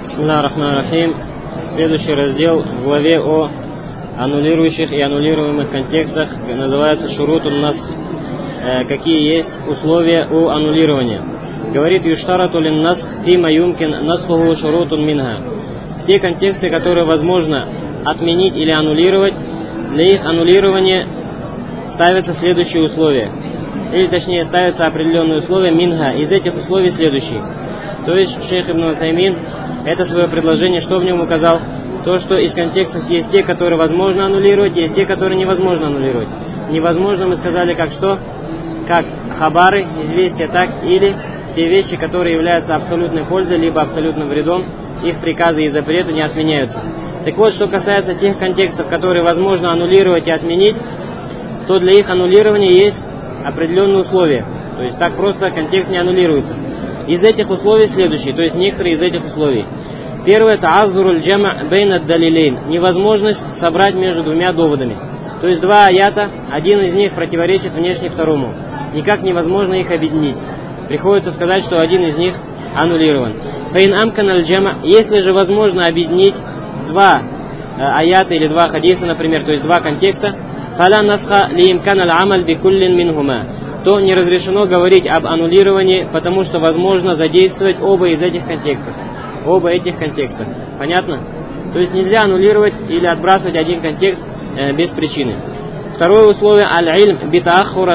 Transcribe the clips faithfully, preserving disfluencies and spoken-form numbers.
Бисмиллахи рахмани рахим. Следующий раздел в главе о аннулирующих и аннулируемых контекстах называется шурутун насх. Какие есть условия у аннулирования? Говорит юштарату лин насх фима юмкин насхуху шурутун минха. Те контексты, которые возможно отменить или аннулировать, для их аннулирования ставятся следующие условия. Или точнее ставятся определенные условия минха. Из этих условий следующие. То есть шейх Ибн Усаймин это свое предложение, что в нем указал? То, что из контекстов есть те, которые возможно аннулировать, есть те, которые невозможно аннулировать. Невозможно мы сказали как что? Как хабары, известия, так или те вещи, которые являются абсолютной пользой, либо абсолютным вредом, их приказы и запреты не отменяются. Так вот, что касается тех контекстов, которые возможно аннулировать и отменить, то для их аннулирования есть определенные условия. То есть так просто контекст не аннулируется. Из этих условий следующие, то есть некоторые из этих условий. Первое – это аззуруль джама бейн ад-далилейн. Невозможность собрать между двумя доводами. То есть два аята, один из них противоречит внешне второму. Никак невозможно их объединить. Приходится сказать, что один из них аннулирован. Фаин амкан аль-джама. Если же возможно объединить два э, аята или два хадиса, например, то есть два контекста, фаля насха ли имкан аль-амаль бикуллин минхума, то не разрешено говорить об аннулировании, потому что возможно задействовать оба из этих контекстов. Оба этих контекста. Понятно? То есть нельзя аннулировать или отбрасывать один контекст э, без причины. Второе условие аль-ильм битаахура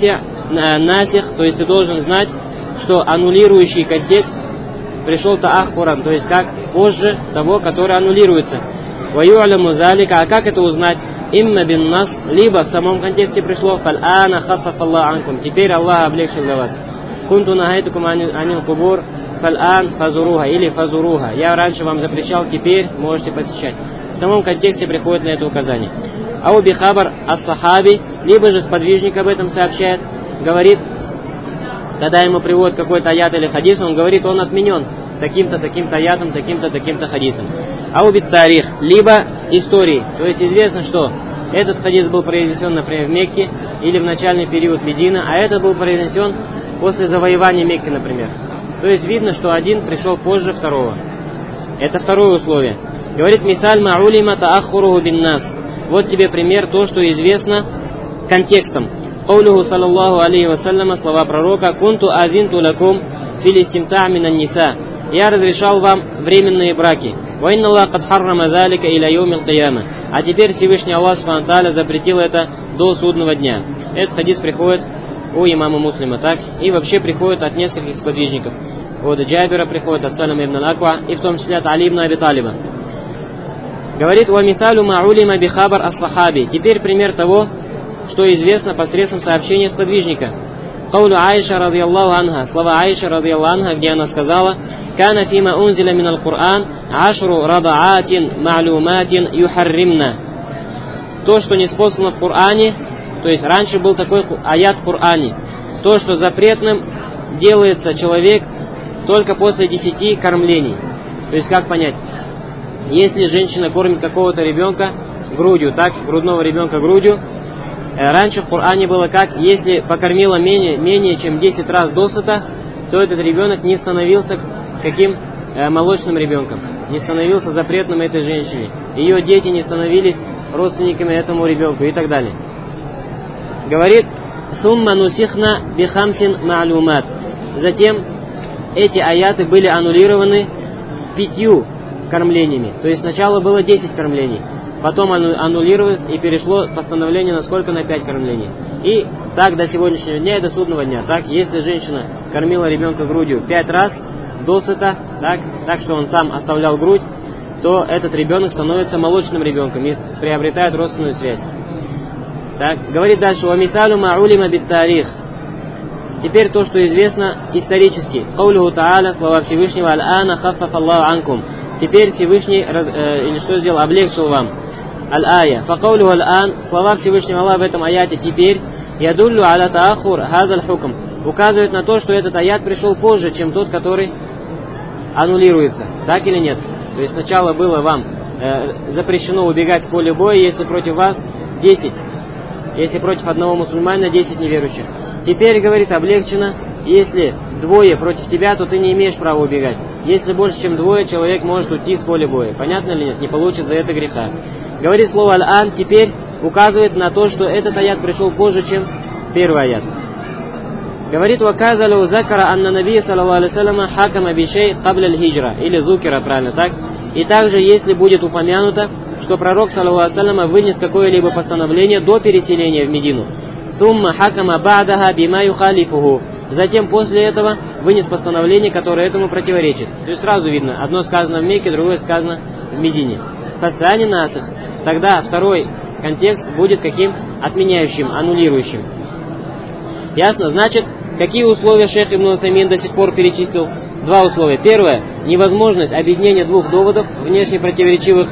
насих, то есть ты должен знать, что аннулирующий контекст пришел таахуран, то есть как позже того, который аннулируется. Ваю'аляму залика, а как это узнать? Имма бин нас, либо в самом контексте пришло фал'ана хаффафаллаху анкум, теперь Аллах облегчил для вас. Кунту нахайтукум анил кубур фал'ан фазуруха или фазуруха. Я раньше вам запрещал, теперь можете посещать. В самом контексте приходит на это указание. Ау бихабар ас-сахаби, либо же сподвижник об этом сообщает, говорит, когда ему приводят какой-то аят или хадис, он говорит, он отменен таким-то, таким-то аятом, таким-то, таким-то хадисом. Ау бит тарих, либо истории. То есть известно, что этот хадис был произнесен, например, в Мекке или в начальный период Медины, а этот был произнесен после завоевания Мекки, например. То есть видно, что один пришел позже второго. Это второе условие. Говорит мисаль ма'улима тааххуруху бин нас. Вот тебе пример, то, что известно контекстом. Каулюху саллаллаху алейхи вассаляма, слова пророка, кунту азинту лакум фил истимта' минан ниса. Я разрешал вам временные браки. Ва инна Аллах кад харрама залика иля йомил кияма. А теперь Всевышний Аллах субхану тааля запретил это до судного дня. Этот хадис приходит у имама Муслима, так? И вообще приходит от нескольких сподвижников. От Джабира приходит, от Салама ибн ал-Аква, и в том числе от Али ибн Аби Талиба. Говорит, ва мисалю ма'улима бихабар ас-сахаби. Теперь пример того, что известно посредством сообщения сподвижника. Каулю Аиша радiyallahu анха, слова Аиша радiyallahu анха, где она сказала, «Кана фима унзиля минал Кур'ан, ашру радаатин ма'луматин юхарримна». То, что не спослано в Коране, то есть раньше был такой аят в Коране, то, что запретным делается человек только после десяти кормлений. То есть как понять? Если женщина кормит какого-то ребенка грудью, так, грудного ребенка грудью, раньше в Коране было как, если покормила менее, менее чем десять раз досыта, то этот ребенок не становился каким э, молочным ребенком, не становился запретным этой женщине. Ее дети не становились родственниками этому ребенку и так далее. Говорит, сумма нусихна бихамсин ма'лумат. Затем эти аяты были аннулированы пятью кормлениями. То есть сначала было десять кормлений. Потом аннулировалось и перешло постановление на сколько? На пять кормлений. И так до сегодняшнего дня и до судного дня. Так, если женщина кормила ребенка грудью пять раз досыта, так, так что он сам оставлял грудь, то этот ребенок становится молочным ребенком и приобретает родственную связь. Так, говорит дальше, «Вамисалю ма'улима бит-тарих». Теперь то, что известно исторически. Каулюху та'аля, слова Всевышнего, «Аль-ана хаффафаллаху анкум». Теперь Всевышний, э, или что сделал, облегчил вам. Аль-ая. Факаулюху аль-ан, слова Всевышнего Аллаха в этом аяте теперь, ядуллю аля таахур хазаль хукм, указывает на то, что этот аят пришел позже, чем тот, который аннулируется. Так или нет? То есть сначала было вам э, запрещено убегать с поля боя, если против вас десять. Если против одного мусульманина десять неверующих. Теперь, говорит, облегчено, если двое против тебя, то ты не имеешь права убегать. Если больше, чем двое, человек может уйти с поля боя. Понятно ли нет? Не получит за это греха. Говорит слово «аль-ан» теперь указывает на то, что этот аят пришел позже, чем первый аят. Говорит «Ваказалу закара анна наби саллаллаху алейхи саллама хакама бишей кабля аль-хиджра». Или зукера, правильно так? И также, если будет упомянуто, что пророк саллаллаху алейхи саллама вынес какое-либо постановление до переселения в Медину. Сумма хакама ба'даха бима юхалифуху. Затем после этого вынес постановление, которое этому противоречит. То есть сразу видно, одно сказано в Мекке, другое сказано в Медине. Фасани насых. Тогда второй контекст будет каким? Отменяющим, аннулирующим. Ясно? Значит, какие условия шейх Ибн Усаймин до сих пор перечислил? Два условия. Первое – невозможность объединения двух доводов, внешне противоречивых.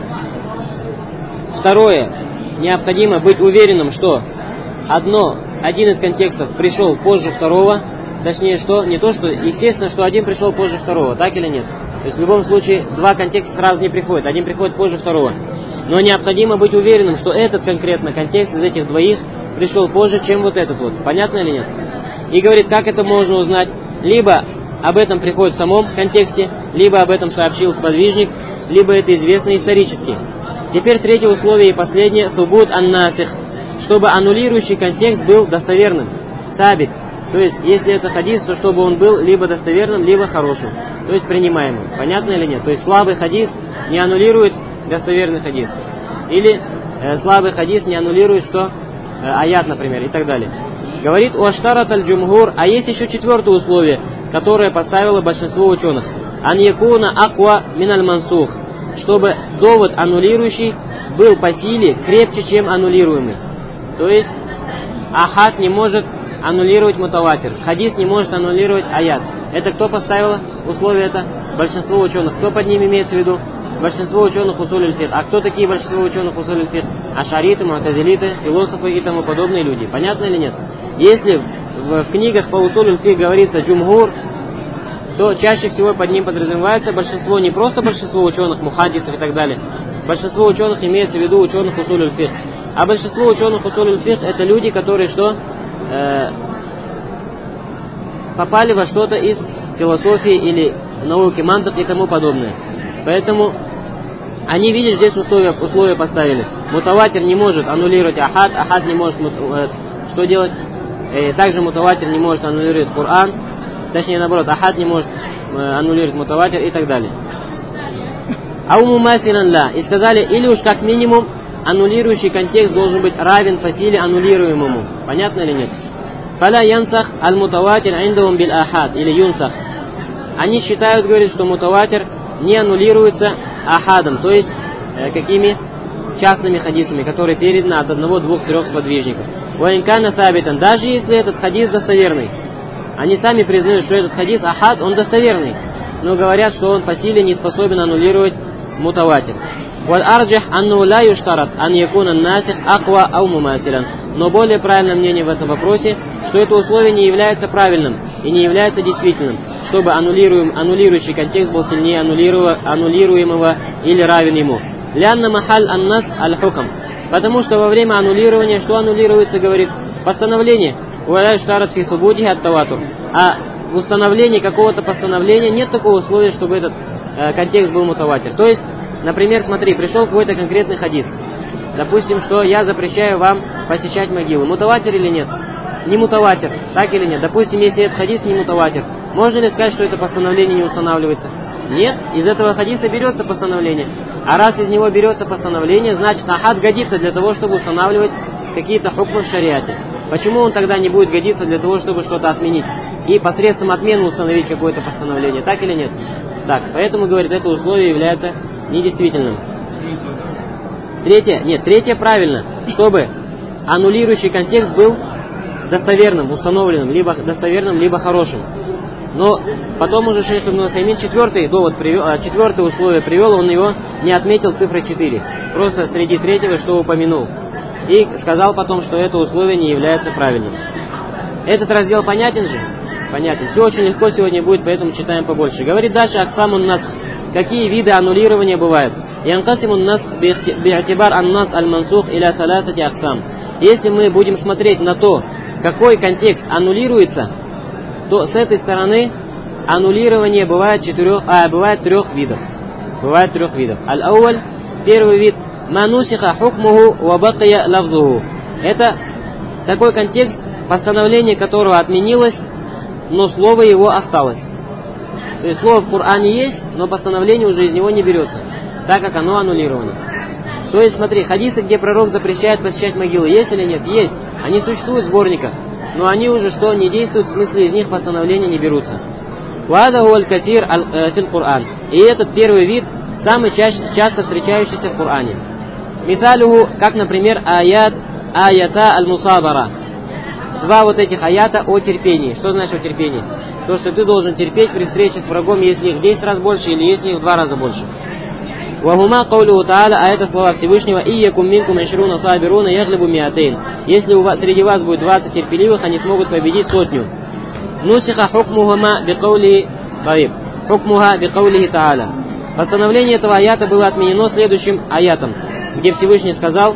Второе – необходимо быть уверенным, что одно, один из контекстов пришел позже второго. Точнее, что не то, что, естественно, что один пришел позже второго, так или нет? То есть в любом случае два контекста сразу не приходят, один приходит позже второго. Но необходимо быть уверенным, что этот конкретно контекст из этих двоих пришел позже, чем вот этот вот. Понятно или нет? И говорит, как это можно узнать? Либо об этом приходит в самом контексте, либо об этом сообщил сподвижник, либо это известно исторически. Теперь третье условие и последнее, субут ан-насих, чтобы аннулирующий контекст был достоверным, сабит. То есть, если это хадис, то чтобы он был либо достоверным, либо хорошим, то есть принимаемым. Понятно или нет? То есть слабый хадис не аннулирует достоверный хадис. Или э, слабый хадис не аннулирует что? Э, аят, например, и так далее. Говорит уаштарат аль-джумхур, а есть еще четвертое условие, которое поставило большинство ученых. Ан якуна аква миналь мансух, чтобы довод аннулирующий был по силе крепче, чем аннулируемый. То есть ахад не может аннулировать мутаватир, хадис не может аннулировать аят. Это кто поставил условие это? Большинство ученых. Кто под ним имеется в виду? Большинство ученых усуль аль-фикх. А кто такие большинство ученых усуль аль-фикх? Ашариты, му'тазилиты, философы и тому подобные люди. Понятно или нет? Если в, в книгах по усуль аль-фикх говорится джумхур, то чаще всего под ним подразумевается большинство, не просто большинство ученых, мухаддисов и так далее. Большинство ученых имеется в виду ученых усуль аль-фикх. А большинство ученых усуль аль-фикх это люди, которые что? Э, попали во что-то из философии или науки мантык и тому подобное. Поэтому они, видишь, здесь условия, условия поставили. Мутаватир не может аннулировать ахад, ахад не может э, что делать? Э, также мутаватир не может аннулировать Коран, точнее наоборот, ахад не может э, аннулировать мутаватир и так далее. Аумумасилан ла. И сказали, или уж как минимум аннулирующий контекст должен быть равен по силе аннулируемому. Понятно или нет? Фаля янсах аль-мутаватир индахум бил ахад или юнсах. Они считают, говорят, что мутаватир не аннулируется ахадом, то есть э, какими частными хадисами, которые переданы от одного, двух, трех сподвижников. Уайнкана сабитан, даже если этот хадис достоверный, они сами признают, что этот хадис ахад, он достоверный, но говорят, что он по силе не способен аннулировать мутаватир. Но более правильное мнение в этом вопросе, что это условие не является правильным и не является действительным, чтобы аннулируем, аннулирующий контекст был сильнее аннулируемого или равен ему. Лянна махаль аннас аль-хукам. Потому что во время аннулирования, что аннулируется, говорит, постановление. А в установлении какого-то постановления нет такого условия, чтобы этот э, контекст был мутаватир. То есть, например, смотри, пришел какой-то конкретный хадис. Допустим, что я запрещаю вам посещать могилы. Мутаватир или нет? Не мутаватир, так или нет? Допустим, если этот хадис не мутаватир, можно ли сказать, что это постановление не устанавливается? Нет, из этого хадиса берется постановление. А раз из него берется постановление, значит ахад годится для того, чтобы устанавливать какие-то хукмы в шариате. Почему он тогда не будет годиться для того, чтобы что-то отменить? И посредством отмены установить какое-то постановление, так или нет? Так, поэтому, говорит, это условие является недействительным. Третье, нет, третье правильно, чтобы аннулирующий контекст был достоверным, установленным, либо достоверным, либо хорошим. Но потом уже шейх Ибн Усаймин четвертый довод привел, четвертое условие привел, он его не отметил цифрой четыре. Просто среди третьего, что упомянул. И сказал потом, что это условие не является правильным. Этот раздел понятен же? Понятен. Все очень легко сегодня будет, поэтому читаем побольше. Говорит дальше аксамун нас. Какие виды аннулирования бывают? Янкасимун нас би'атибар ан-нас аль-мансух иля салатати аксам. Если мы будем смотреть на то, какой контекст аннулируется, то с этой стороны аннулирование бывает четырех, а бывает трех видов. Бывает трех видов. Аль-ауль, первый вид, манусиха хукмуху ва бакия лавзуху. Это такой контекст, постановление которого отменилось, но слово его осталось. То есть слово в Коране есть, но постановление уже из него не берется, так как оно аннулировано. То есть смотри, хадисы, где пророк запрещает посещать могилы, есть или нет? Есть. Они существуют в сборниках, но они уже что, не действуют, в смысле из них постановления не берутся. Вада гуаль катир фил Коран. И этот первый вид самый чаще, часто встречающийся в Коране. Мисалюху, как, например, аят аята аль-мусабара. Два вот этих аята о терпении. Что значит о терпении? То, что ты должен терпеть при встрече с врагом, если их десять раз больше или если их в два раза больше. Вахума каулюху тааля, а это слова Всевышнего, ийякум минкум ишруна сабируна яглибу миатейн. Если у вас, среди вас будет двадцать терпеливых, они смогут победить сотню. Нусиха хукмухама бикаули таиб. Хукмуха бикаулихи тааля. Постановление этого аята было отменено следующим аятом, где Всевышний сказал: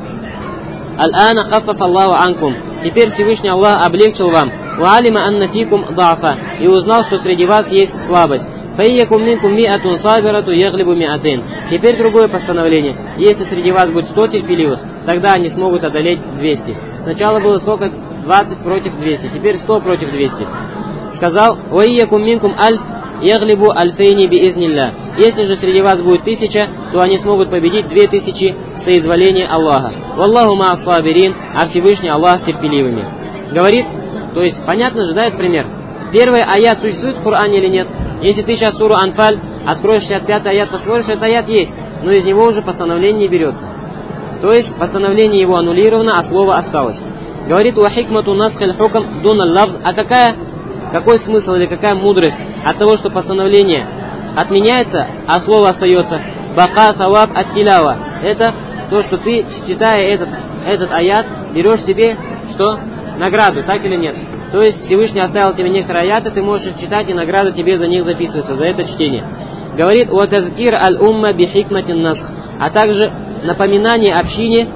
«Аль-ана каффаф Аллаху анкум». Теперь Всевышний Аллах облегчил вам. «Ва алима анна фикум да'фа». И узнал, что среди вас есть слабость. «Файякум минкум миатун сабирату яглибу миатин». Теперь другое постановление. Если среди вас будет сто терпеливых, тогда они смогут одолеть двести. Сначала было сколько? двадцать против двухсот. Теперь сто против двухсот. Сказал: «Вайякум минкум альф яглибу альфейни биизнилля». Если же среди вас будет тысяча, то они смогут победить две тысячи соизволения Аллаха. «Валлаху ма'ас сабирин», а Всевышний Аллах с терпеливыми. Говорит, то есть понятно же, да, этот пример? Первый аят существует в Коране или нет? Если ты сейчас суру Анфаль откроешь шестьдесят пятый аят, посмотришь, этот аят есть, но из него уже постановление не берется. То есть постановление его аннулировано, а слово осталось. Говорит: «Ва хикмату насхиль хукам дуна лавз». А какая, какой смысл или какая мудрость от того, что постановление отменяется, а слово остается? Бака саваб ат тилава. Это то, что ты, читая этот, этот аят, берешь себе что? Награду, так или нет? То есть Всевышний оставил тебе некоторые аяты, ты можешь их читать, и награда тебе за них записывается, за это чтение. Говорит: «Ва тазкир аль-умма би хикматин насх». А также напоминание общине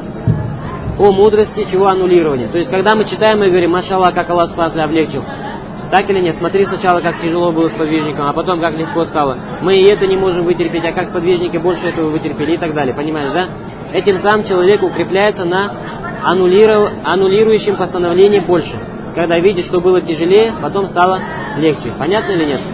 о мудрости чего аннулирования. То есть когда мы читаем, мы говорим: «Машаллах, как Аллах субхану ва тааля облегчил». Так или нет? Смотри сначала, как тяжело было с подвижником, а потом как легко стало. Мы и это не можем вытерпеть, а как сподвижники больше этого вытерпели и так далее. Понимаешь, да? Этим самым человек укрепляется на аннулиру... аннулирующем постановлении больше. Когда видит, что было тяжелее, потом стало легче. Понятно или нет?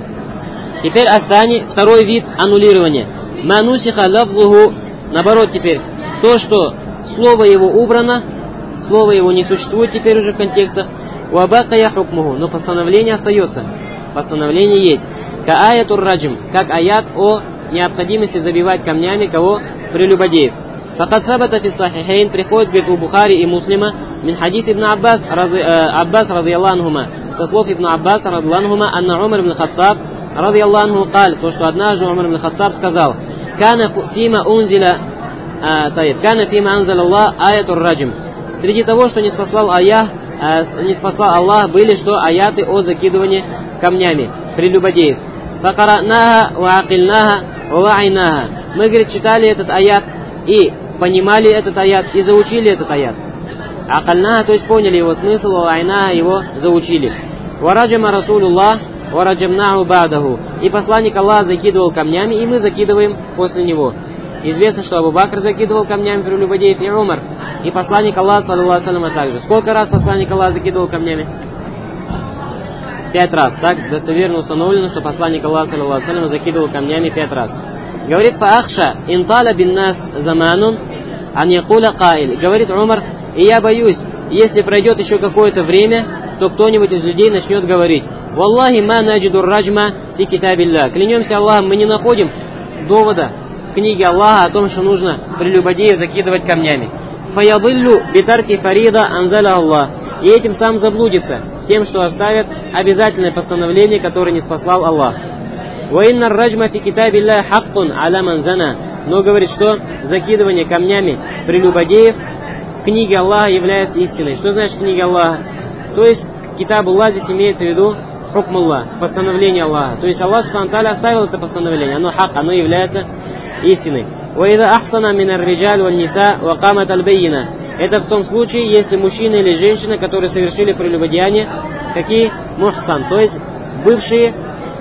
Теперь астани, второй вид аннулирования. Манусиха лавзуху, наоборот теперь. То, что слово его убрано, слово его не существует теперь уже в контекстах. Уабакая хукмуху, но постановление остается. Постановление есть. Ка аятур раджим, как аят о необходимости забивать камнями кого? Прелюбодеев. Факад сабата фи сахихейн, приходит, говорит, у Бухари и Муслима, мин хадис ибн Аббас, рази, э, Аббас радияллаху анхума, со слов ибн Аббас радияллаху анхума, анна Умар ибн Хаттаб радияллаху анху каль, то, что однажды Умар ибн Хаттаб сказал: «Кана фима унзила, э, таиб, кана фима анзал Аллах аятур раджим». Среди того, что не спаслал Аях, э, не спасал Аллах, были что? Аяты о закидывании камнями прелюбодеев. Факаранаха ва акильнаха ва вайнаха. Мы, говорит, читали этот аят и понимали этот аят, и заучили этот аят. Акальнаха, то есть поняли его смысл, ва вайнаха, его заучили. Вараджама Расулуллах, вараджамнаху ба'даху. И посланник Аллаха закидывал камнями, и мы закидываем после него. Известно, что Абу Бакр закидывал камнями прелюбодеев, и Умар, и посланник Аллаха, саллаллаху алейхи ва саллям, также. Сколько раз посланник Аллаха закидывал камнями? Пять раз. Так достоверно установлено, что посланник Аллаха, саллаллаху алейхи ва саллям, закидывал камнями пять раз. Говорит: «Фаахша инталя бин нас заманун ан якуля каиль». Говорит Умар: и я боюсь, если пройдет еще какое-то время, то кто-нибудь из людей начнет говорить: «Валлахи ма наджидур раджма фи китабилля». Клянемся Аллахом, мы не находим довода в книге Аллаха о том, что нужно прелюбодеев закидывать камнями. Фаядыллю битарки фарида анзаля Аллах. И этим сам заблудится тем, что оставят обязательное постановление, которое не спаслал Аллах. Ва инна раджма фи китабилля хаккун аля ман зана. Но говорит, что закидывание камнями прелюбодеев в книге Аллаха является истиной. Что значит книга Аллаха? То есть китаб Аллах здесь имеется в виду хукмуллах, постановление Аллаха. То есть Аллах субхану ва тааля оставил это постановление, оно хак, оно является истиной. وَإِذَا أَحْصَنَ مِنَ الرِّجَالِ وَالنِّسَاءِ وَقَامَتَ الْبَيِّنَةِ. Это в том случае, если мужчина или женщина, которые совершили прелюбодеяние, какие? Мухсан, то есть бывшие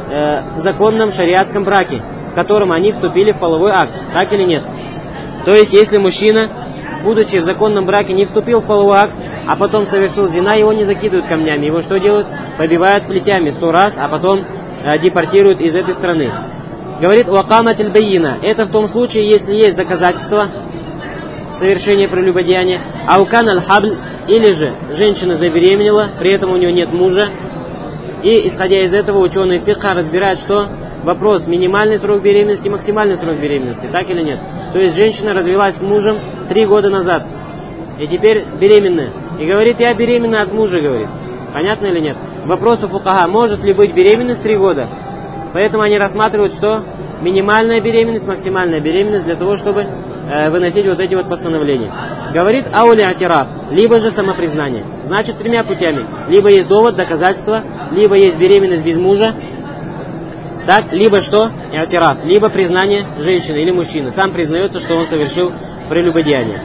э, в законном шариатском браке, в котором они вступили в половой акт. Так или нет? То есть, если мужчина, будучи в законном браке, не вступил в половой акт, а потом совершил зина, его не закидывают камнями. Его что делают? Побивают плетями сто раз, а потом э, депортируют из этой страны. Говорит, «Вакамат аль-байина». Это в том случае, если есть доказательства совершения прелюбодеяния. «Аукан аль-хабль». Или же женщина забеременела, при этом у нее нет мужа. И, исходя из этого, ученые фикха разбирают, что вопрос минимальный срок беременности, максимальный срок беременности. Так или нет? То есть женщина развелась с мужем три года назад. И теперь беременная. И говорит, я беременна от мужа, говорит. Понятно или нет? Вопрос у фукаха, может ли быть беременность три года? Поэтому они рассматривают, что минимальная беременность, максимальная беременность для того, чтобы э, выносить вот эти вот постановления. Говорит аули атираф, либо же самопризнание. Значит, тремя путями. Либо есть довод, доказательство, либо есть беременность без мужа, так, либо что? Атираф, либо признание женщины или мужчины. Сам признается, что он совершил прелюбодеяние.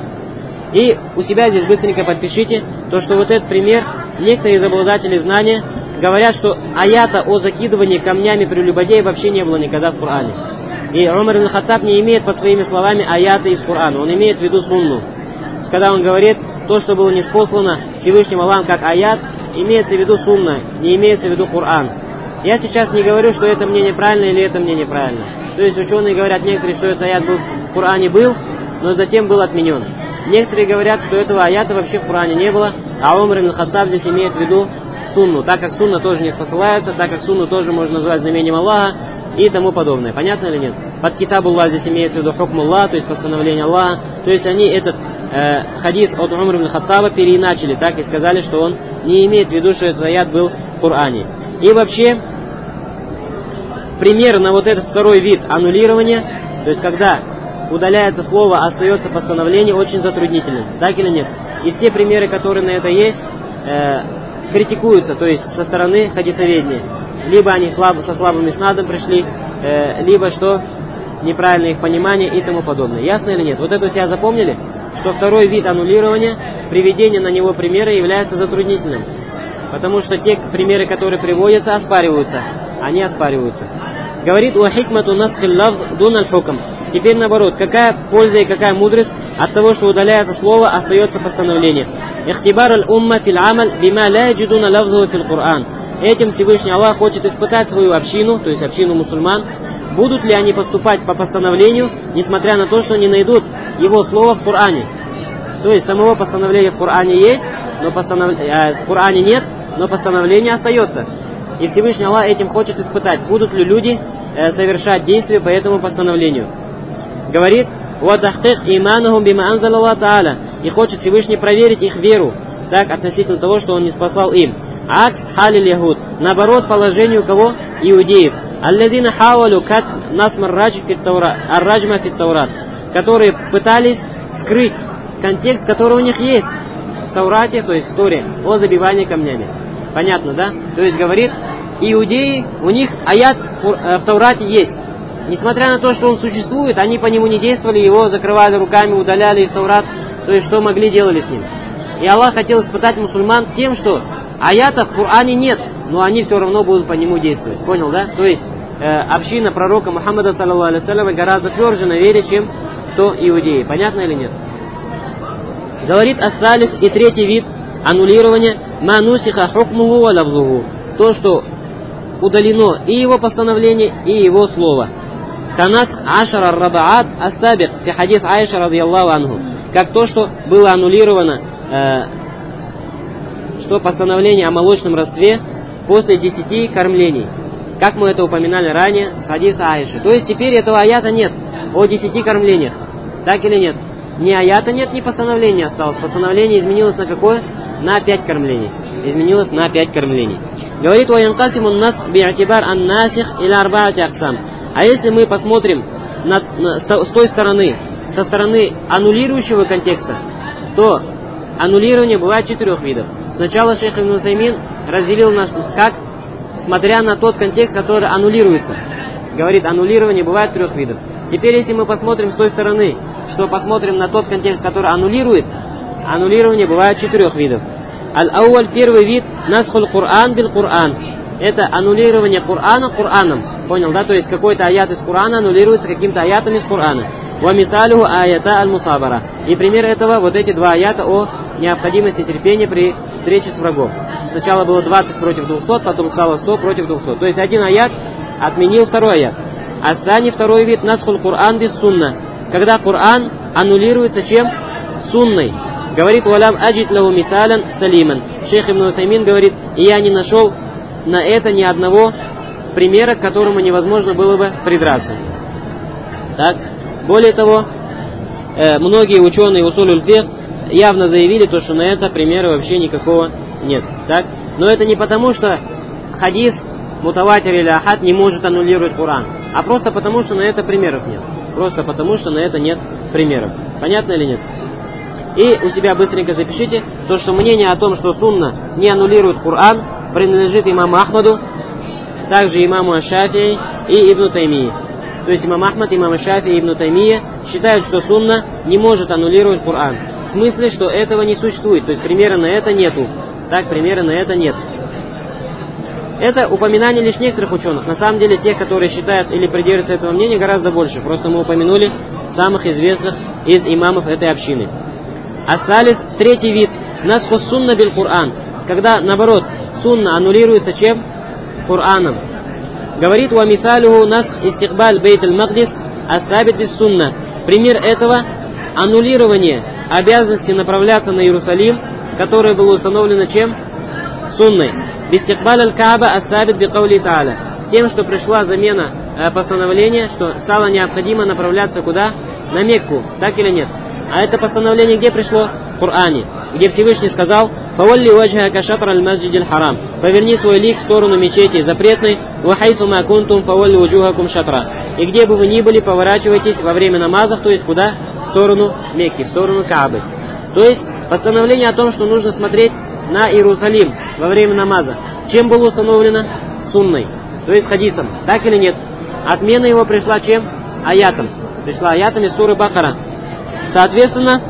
И у себя здесь быстренько подпишите, то, что вот этот пример, некоторые из обладателей знания говорят, что аята о закидывании камнями прелюбодея вообще не было никогда в Коране. И Умар ибн Хаттаб не имеет под своими словами аяты из Корана, он имеет в виду сунну. Когда он говорит, то, что было ниспослано Всевышним Аллахом как аят, имеется в виду сунна, не имеется в виду Коран. Я сейчас не говорю, что это мне неправильно или это мне неправильно. То есть ученые говорят некоторые, что этот аят был в Коране был, но затем был отменен. Некоторые говорят, что этого аята вообще в Коране не было, а Умар ибн Хаттаб здесь имеет в виду сунну, так как сунна тоже не спосылается, так как сунну тоже можно назвать знамением Аллаха и тому подобное. Понятно или нет? Под китабуллах здесь имеется в виду хукмуллах, то есть постановление Аллаха. То есть они этот э, хадис от Умара ибн Хаттаба переиначили так и сказали, что он не имеет в виду, что этот аят был в Коране. И вообще, пример на вот этот второй вид аннулирования, то есть когда удаляется слово, остается постановление, очень затруднительным. Так или нет? И все примеры, которые на это есть, э, критикуются, то есть со стороны хадисоведения. Либо они слаб, со слабым иснадом пришли, э, либо что неправильное их понимание и тому подобное. Ясно или нет? Вот это все запомнили, что второй вид аннулирования, приведение на него примера является затруднительным. Потому что те примеры, которые приводятся, оспариваются. Они оспариваются. Говорит, «Ва хикмату насхил лавз дун аль-хукм». Теперь наоборот, какая польза и какая мудрость от того, что удаляется слово, остается постановление. «Ихтибар аль-умма фил амаль бима ла яджидуна лавзаху фил Кур'ан». Этим Всевышний Аллах хочет испытать свою общину, то есть общину мусульман, будут ли они поступать по постановлению, несмотря на то, что не найдут его слова в Коране. То есть самого постановления в Коране есть, но постанов... э, в Коране нет, но постановление остается. И Всевышний Аллах этим хочет испытать, будут ли люди э, совершать действия по этому постановлению. Говорит, «Ватахтих иманахум бима анзал Аллах Та'аля». И хочет Всевышний проверить их веру, так, относительно того, что он не спаслал им. Акс халил яхуд. Наоборот, положению кого? Иудеев. Алладина хавалю кат насмар арраджма фит Таурат. Которые пытались скрыть контекст, который у них есть в Таурате, то есть история о забивании камнями. Понятно, да? То есть говорит, иудеи, у них аят в Таурате есть. Несмотря на то, что он существует, они по нему не действовали, его закрывали руками, удаляли из Таурат, то есть что могли, делали с ним. И Аллах хотел испытать мусульман тем, что аятов в Коране нет, но они все равно будут по нему действовать. Понял, да? То есть э, община пророка Мухаммада саллаллаху алейхи вассаляма гораздо тверже на вере, чем то иудеи. Понятно или нет? Говорит ас-салис и третий вид аннулирования манусиха хукмуху ва лавзуху. То, что удалено и его постановление, и его слово. Канас ашара рабаат ас-сабик фи хадис Аиша радийаллаху анху. Как то, что было аннулировано, э, что постановление о молочном родстве после десяти кормлений. Как мы это упоминали ранее с хадиса Аиши. То есть теперь этого аята нет о десяти кормлениях. Так или нет? Ни аята нет, ни постановления осталось. Постановление изменилось на какое? На пять кормлений. Изменилось на пять кормлений. Говорит, «Ваянкасимун нас би'атибар ан-насих иля арбаати аксам». А если мы посмотрим на, на, с той стороны, со стороны аннулирующего контекста, то аннулирование бывает четырех видов. Сначала шейх Ибн Усаймин разделил нас, как, смотря на тот контекст, который аннулируется. Говорит, аннулирование бывает трех видов. Теперь, если мы посмотрим с той стороны, что посмотрим на тот контекст, который аннулирует, аннулирование бывает четырех видов. Аль-ауаль, первый вид, насхул Кур'ан бил Кур'ан. это аннулирование Корана Кораном. Понял, да? То есть какой-то аят из Корана аннулируется каким-то аятом из Корана. Ва мисалюху аята аль-мусабара. И пример этого вот эти два аята о необходимости терпения при встрече с врагом. Сначала было двадцать против двухсот, потом стало сто против двухсот. То есть один аят отменил второй аят. А сани второй вид насхул Коран без сунна. Когда Коран аннулируется чем? Сунной. Говорит валям аджид лаху мисалян салиман. Шейх Ибн Усаймин говорит, и я не нашел на это ни одного примера, к которому невозможно было бы придраться. Так. Более того, э, многие ученые усулюль фикх явно заявили, то, что на это примера вообще никакого нет. Так? Но это не потому, что хадис, мутаватир или ахад не может аннулировать Коран, а просто потому, что на это примеров нет. Просто потому, что на это нет примеров. Понятно или нет? И у себя быстренько запишите, то, что мнение о том, что сунна не аннулирует Коран, принадлежит имаму Ахмаду, также имаму Аш-Шафии и Ибн Таймии. То есть имам Ахмад, имам Аш-Шафии и Ибн Таймия считают, что сунна не может аннулировать Коран. В смысле, что этого не существует. То есть примера на это нету. Так, примера на это нет. Это упоминание лишь некоторых ученых. На самом деле, тех, которые считают или придерживаются этого мнения, гораздо больше. Просто мы упомянули самых известных из имамов этой общины. Асалис, третий вид. Насху сунна бил Коран. Когда, наоборот, сунна аннулируется чем? Кораном. Говорит ва мисалюху насх истикбаль бейт аль-Магдис асабит бис сунна. Пример этого — аннулирование обязанности направляться на Иерусалим, которое было установлено чем? Сунной. Бистикбаль аль-Кааба асабит би каули та'аля. Тем, что пришла замена э, постановления, что стало необходимо направляться куда? На Мекку. Так или нет? А это постановление где пришло? В Коране. Где Всевышний сказал: «Фавалли ваджхака шатр аль-масджидиль харам». Поверни свой лик в сторону мечети запретной. «Ва хайсу ма кунтум фавалли вуджухакум шатра». И где бы вы ни были, поворачивайтесь во время намазов, то есть куда? В сторону Мекки, в сторону Каабы. То есть постановление о том, что нужно смотреть на Иерусалим во время намаза. Чем было установлено? Сунной. То есть хадисом. Так или нет? Отмена его пришла чем? Аятом. Пришла аятом из суры Бакара. Соответственно,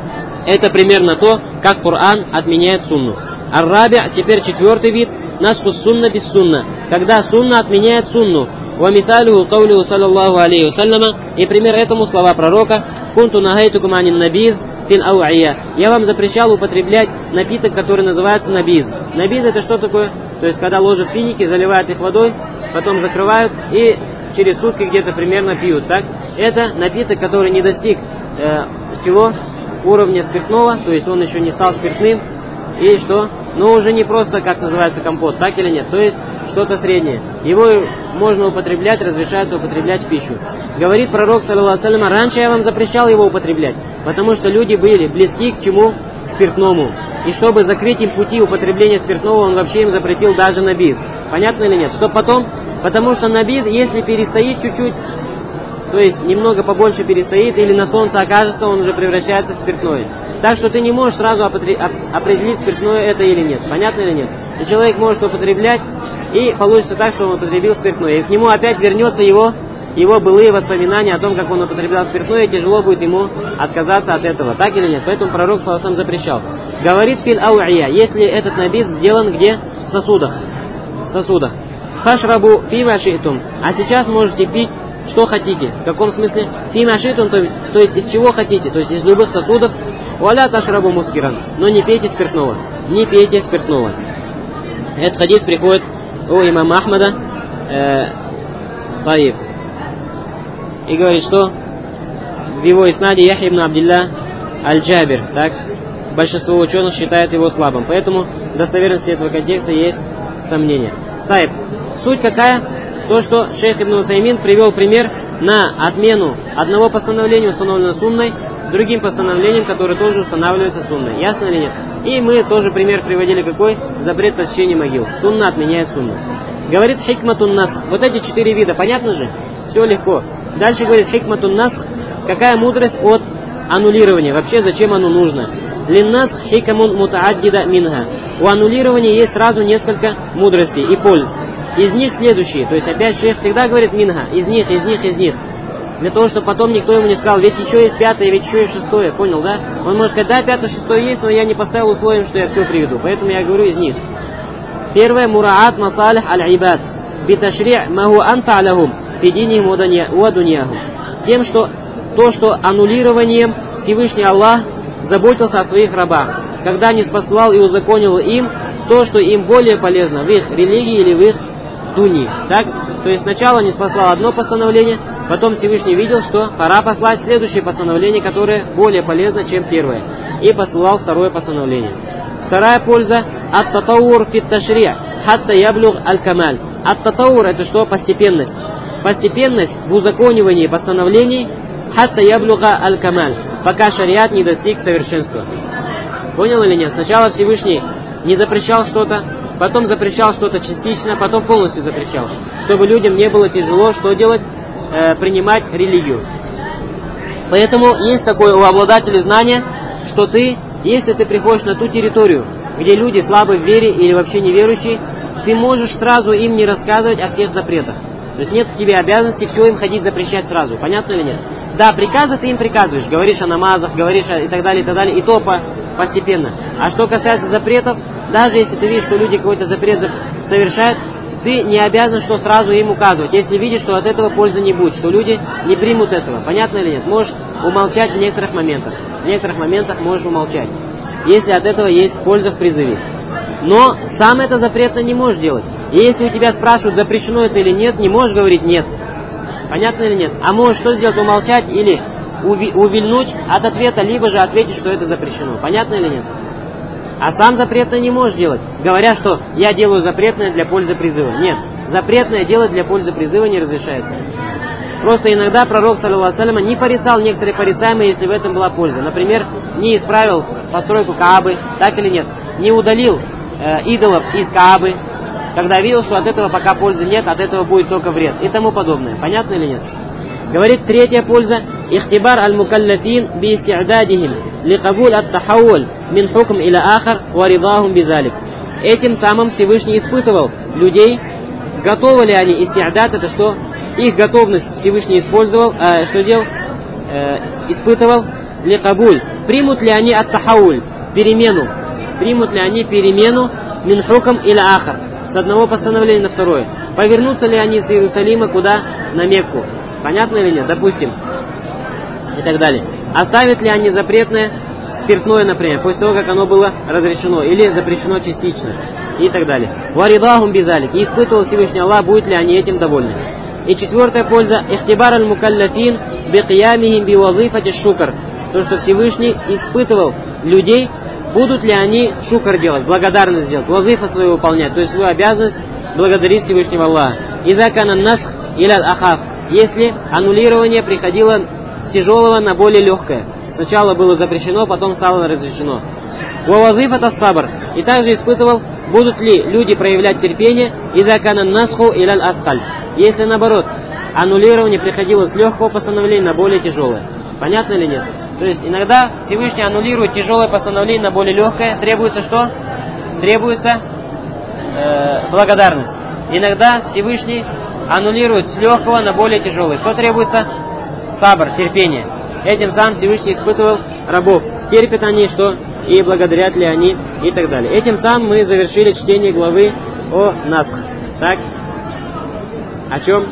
это примерно то, как Коран отменяет сунну. Ар-раби', теперь четвертый вид, насху сунна без сунна. Когда сунна отменяет сунну. Ва мисалюху каулюху саллаллаху алейхи вассаляма. И пример этому слова пророка: «Кунту нагайтукум анин набиз фил ау'ия». Я вам запрещал употреблять напиток, который называется набиз. Набиз — это что такое? То есть, когда ложат финики, заливают их водой, потом закрывают и через сутки где-то примерно пьют. Так? Это напиток, который не достиг э, чего? Уровня спиртного, то есть он еще не стал спиртным, и что? Но уже не просто, как называется, компот, так или нет? То есть что-то среднее. Его можно употреблять, разрешается употреблять в пищу. Говорит пророк, саллаллаху алейхи ва саллям: раньше я вам запрещал его употреблять, потому что люди были близки к чему? К спиртному. И чтобы закрыть им пути употребления спиртного, он вообще им запретил даже набиз. Понятно или нет? Что потом? Потому что набиз, если перестоит чуть-чуть, то есть немного побольше перестоит, или на солнце окажется, он уже превращается в спиртное. Так что ты не можешь сразу определить, спиртное это или нет. Понятно или нет? И человек может употреблять, и получится так, что он употребил спиртное. И к нему опять вернется его, его былые воспоминания о том, как он употреблял спиртное, и тяжело будет ему отказаться от этого. Так или нет? Поэтому пророк саллаллаху алейхи ва саллям запрещал. Говорит фил ау'ия, если этот набиз сделан где? В сосудах. В сосудах. Фашрабу фима ши'тум. А сейчас можете пить что хотите. В каком смысле? Фима шитун, то есть, то есть из чего хотите, то есть из любых сосудов. Валя ташрабу мускиран. Но не пейте спиртного. Не пейте спиртного. Этот хадис приходит у имама Ахмада. Э, таиб. И говорит, что в его иснаде Яхья ибн Абдилля аль-Джабир. Так? Большинство ученых считает его слабым. Поэтому в достоверности этого контекста есть сомнения. Таиб. Суть какая? То, что шейх Ибн Усаймин привел пример на отмену одного постановления, установленного сунной, другим постановлением, которое тоже устанавливается сунной. Ясно или нет? И мы тоже пример приводили какой? Запрет посещения могил. Сунна отменяет сунну. Говорит хикматун насх. Вот эти четыре вида, понятно же? Все легко. Дальше говорит хикматун насх. Какая мудрость от аннулирования? Вообще зачем оно нужно? Линнасх хикамун мутааддида минха. У аннулирования есть сразу несколько мудростей и польз. Из них следующие, то есть опять шейх всегда говорит минха, из них, из них, из них. Для того, чтобы потом никто ему не сказал, ведь еще есть пятое, ведь еще есть шестое, понял, да? Он может сказать, да, пятое, шестое есть, но я не поставил условием, что я все приведу, поэтому я говорю из них. Первое, мураат масалих аль-ибад, биташри' маху анфа лахум фи динихим ва дуньяхум. Тем, что то, что аннулированием Всевышний Аллах заботился о своих рабах, когда не спаслал и узаконил им то, что им более полезно в их религии или в их дуньи. Так? То есть сначала не спаслал одно постановление, потом Всевышний видел, что пора послать следующее постановление, которое более полезно, чем первое, и посылал второе постановление. Вторая польза – ат-татаур фит ташри' хатта яблуг аль-камаль. Ат-татаур – это что? Постепенность. Постепенность в узаконивании постановлений хатта яблуга аль-камаль, пока шариат не достиг совершенства. Понял или нет? Сначала Всевышний не запрещал что-то, потом запрещал что-то частично, потом полностью запрещал, чтобы людям не было тяжело, что делать, э, принимать религию. Поэтому есть такое у обладателей знания, что ты, если ты приходишь на ту территорию, где люди слабы в вере или вообще неверующие, ты можешь сразу им не рассказывать о всех запретах. То есть нет у тебя обязанности все им ходить запрещать сразу. Понятно или нет? Да, приказы ты им приказываешь, говоришь о намазах, говоришь о, и так далее, и так далее, и то по, постепенно. А что касается запретов, даже если ты видишь, что люди какой-то запрет совершают, ты не обязан что сразу им указывать, если видишь, что от этого пользы не будет, что люди не примут этого. Понятно или нет? Можешь умолчать в некоторых моментах. В некоторых моментах можешь умолчать, если от этого есть польза в призыве. Но сам это запретно не можешь делать. И если у тебя спрашивают, запрещено это или нет, не можешь говорить нет. Понятно или нет? А можешь что сделать? Умолчать или увильнуть от ответа, либо же ответить, что это запрещено. Понятно или нет? А сам запретное не можешь делать, говоря, что я делаю запретное для пользы призыва. Нет, запретное делать для пользы призыва не разрешается. Просто иногда пророк, саллаллаху алейхи ва саллям, не порицал некоторые порицаемые, если в этом была польза. Например, не исправил постройку Каабы, так или нет, не удалил э, идолов из Каабы, когда видел, что от этого пока пользы нет, от этого будет только вред и тому подобное. Понятно или нет? Говорит, третья польза. Ихтибар аль-мукаллафин би исти'дадихим ли кабуль ат-тахавуль мин хукм иля ахар ва ридахум бизалик. Этим самым Всевышний испытывал людей, готовы ли они исти'дад, это что? Их готовность Всевышний использовал, э, что делал? Э, испытывал ли кабуль. Примут ли они ат-тахавуль, перемену? Примут ли они перемену мин хукм иля ахар, с одного постановления на второе? Повернутся ли они с Иерусалима куда? На Мекку. Понятно или нет? Допустим. И так далее. Оставят ли они запретное спиртное, например, после того, как оно было разрешено, или запрещено частично, и так далее. Варидахум бизалик. И испытывал Всевышний Аллах, будут ли они этим довольны. И четвертая польза. Ихтибар аль-мукаллафин бикиямихим биwазифати шукр. То, что Всевышний испытывал людей, будут ли они шукр делать, благодарность делать, вазифа свою выполнять, то есть свою обязанность благодарить Всевышнего Аллаха. Иза кана насх иля ахаф. Если аннулирование приходило с тяжелого на более легкое. Сначала было запрещено, потом стало разрешено. Вавазиф это сабр. И также испытывал, будут ли люди проявлять терпение, иза кана насху иля аскаль. Если наоборот, аннулирование приходило с легкого постановления на более тяжелое. Понятно или нет? То есть иногда Всевышний аннулирует тяжелое постановление на более легкое. Требуется что? Требуется э, благодарность. Иногда Всевышний аннулирует с легкого на более тяжелое. Что требуется? Сабр, терпение. Этим сам Всевышний испытывал рабов. Терпят они что? И благодарят ли они? И так далее. Этим самым мы завершили чтение главы о насх. Так? О чем?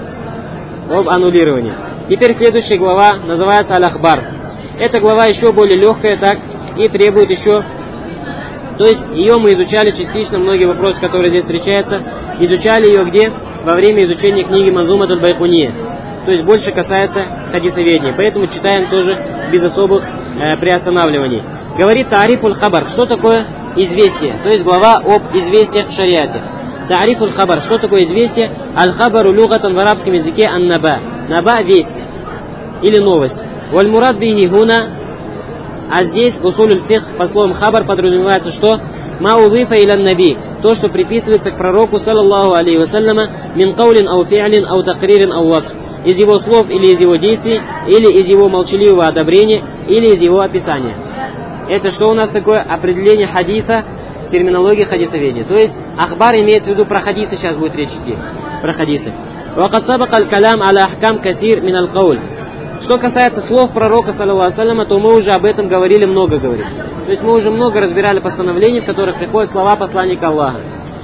Об аннулировании. Теперь следующая глава называется Аль-Ахбар. Эта глава еще более легкая, так, и требует еще... То есть ее мы изучали частично, многие вопросы, которые здесь встречаются, изучали ее где? Во время изучения книги Манзумат аль-Байкунья. То есть больше касается хадисоведения. Поэтому читаем тоже без особых э, приостанавливаний. Говорит Таарифуль Хабар. Что такое известие? То есть глава об известиях в шариате. Таарифуль Хабар. Что такое известие? Аль-Хабару люгатан в арабском языке ан-наба. Наба – весть или новость. Валь-мурад бихи хуна. А здесь усуль фих по словам хабар подразумевается что? Ма узифа илян наби. То, что приписывается к пророку, саллаллаху алейхи вассаляма, мин каулин ау фи'лин ау такририн ау васф. Из его слов или из его действий, или из его молчаливого одобрения, или из его описания. Это что у нас такое? Определение хадиса в терминологии хадисоведения. То есть ахбар имеется в виду про хадисы, сейчас будет речь идти. Про хадисы. Вакад сабака аль-калям аля ахкам касир мин аль-кауль. Что касается слов пророка, саллаллаху алейхи, то мы уже об этом говорили, много говорили. То есть мы уже много разбирали постановлений, в которых приходят слова посланника Аллаха.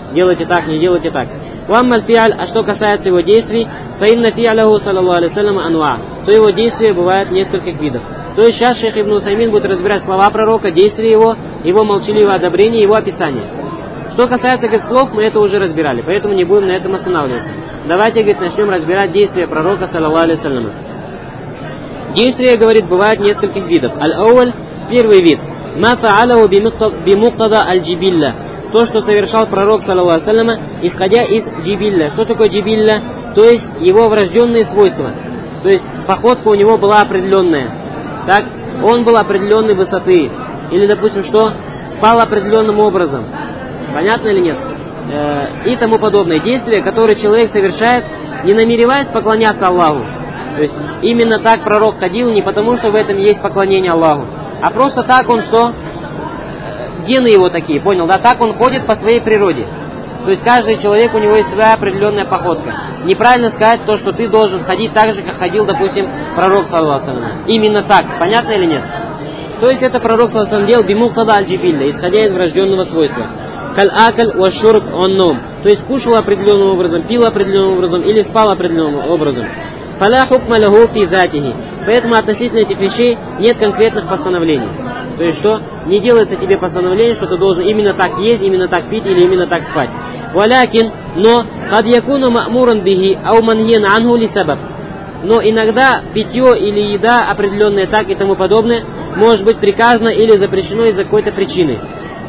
делайте так, не делайте так. Уаммаль фиаль, а что касается его действий, фаинна фиаляху саллаллаху алейхи вассалям ануа, то его действия бывают нескольких видов. То есть сейчас шейх Ибн Усаймин будет разбирать слова пророка, действия его, его молчаливое одобрение, его описание. Что касается, говорит, слов, мы это уже разбирали, поэтому не будем на этом останавливаться. Давайте, говорит, начнем разбирать действия пророка, саллаллаху алейхи вассалям. Действия, говорит, бывают нескольких видов. Аль-Ауль, первый вид. Ма фа'алаху бимуктада аль-джибилля. То, что совершал пророк, саллаллаху алейхи вассалям, исходя из джибилля. Что такое джибилля? То есть его врожденные свойства. То есть походка у него была определенная. Так, он был определенной высоты. Или, допустим, что? Спал определенным образом. Понятно или нет? Э, и тому подобное. Действия, которые человек совершает, не намереваясь поклоняться Аллаху. То есть именно так пророк ходил, не потому что в этом есть поклонение Аллаху, а просто так он что? Гены его такие, понял, да? Так он ходит по своей природе. То есть каждый человек, у него есть своя определенная походка. Неправильно сказать то, что ты должен ходить так же, как ходил, допустим, пророк, саллаллаху алейхи вассалям. Именно так, понятно или нет? То есть это пророк, саллаллаху алейхи вассалям, делал бимуктада аль-джибилля, исходя из врожденного свойства. Каль-акаль ва-шурб он-ном. То есть кушал определенным образом, пил определенным образом или спал определенным образом. Фаля хукма лаху фи затихи. Поэтому относительно этих вещей нет конкретных постановлений. То есть что? Не делается тебе постановление, что ты должен именно так есть, именно так пить или именно так спать. Валякин, но кад якуну ма'муран бихи ау манхиян анху ли сабаб. Но иногда питье или еда, определенная так и тому подобное, может быть приказано или запрещено из-за какой-то причины.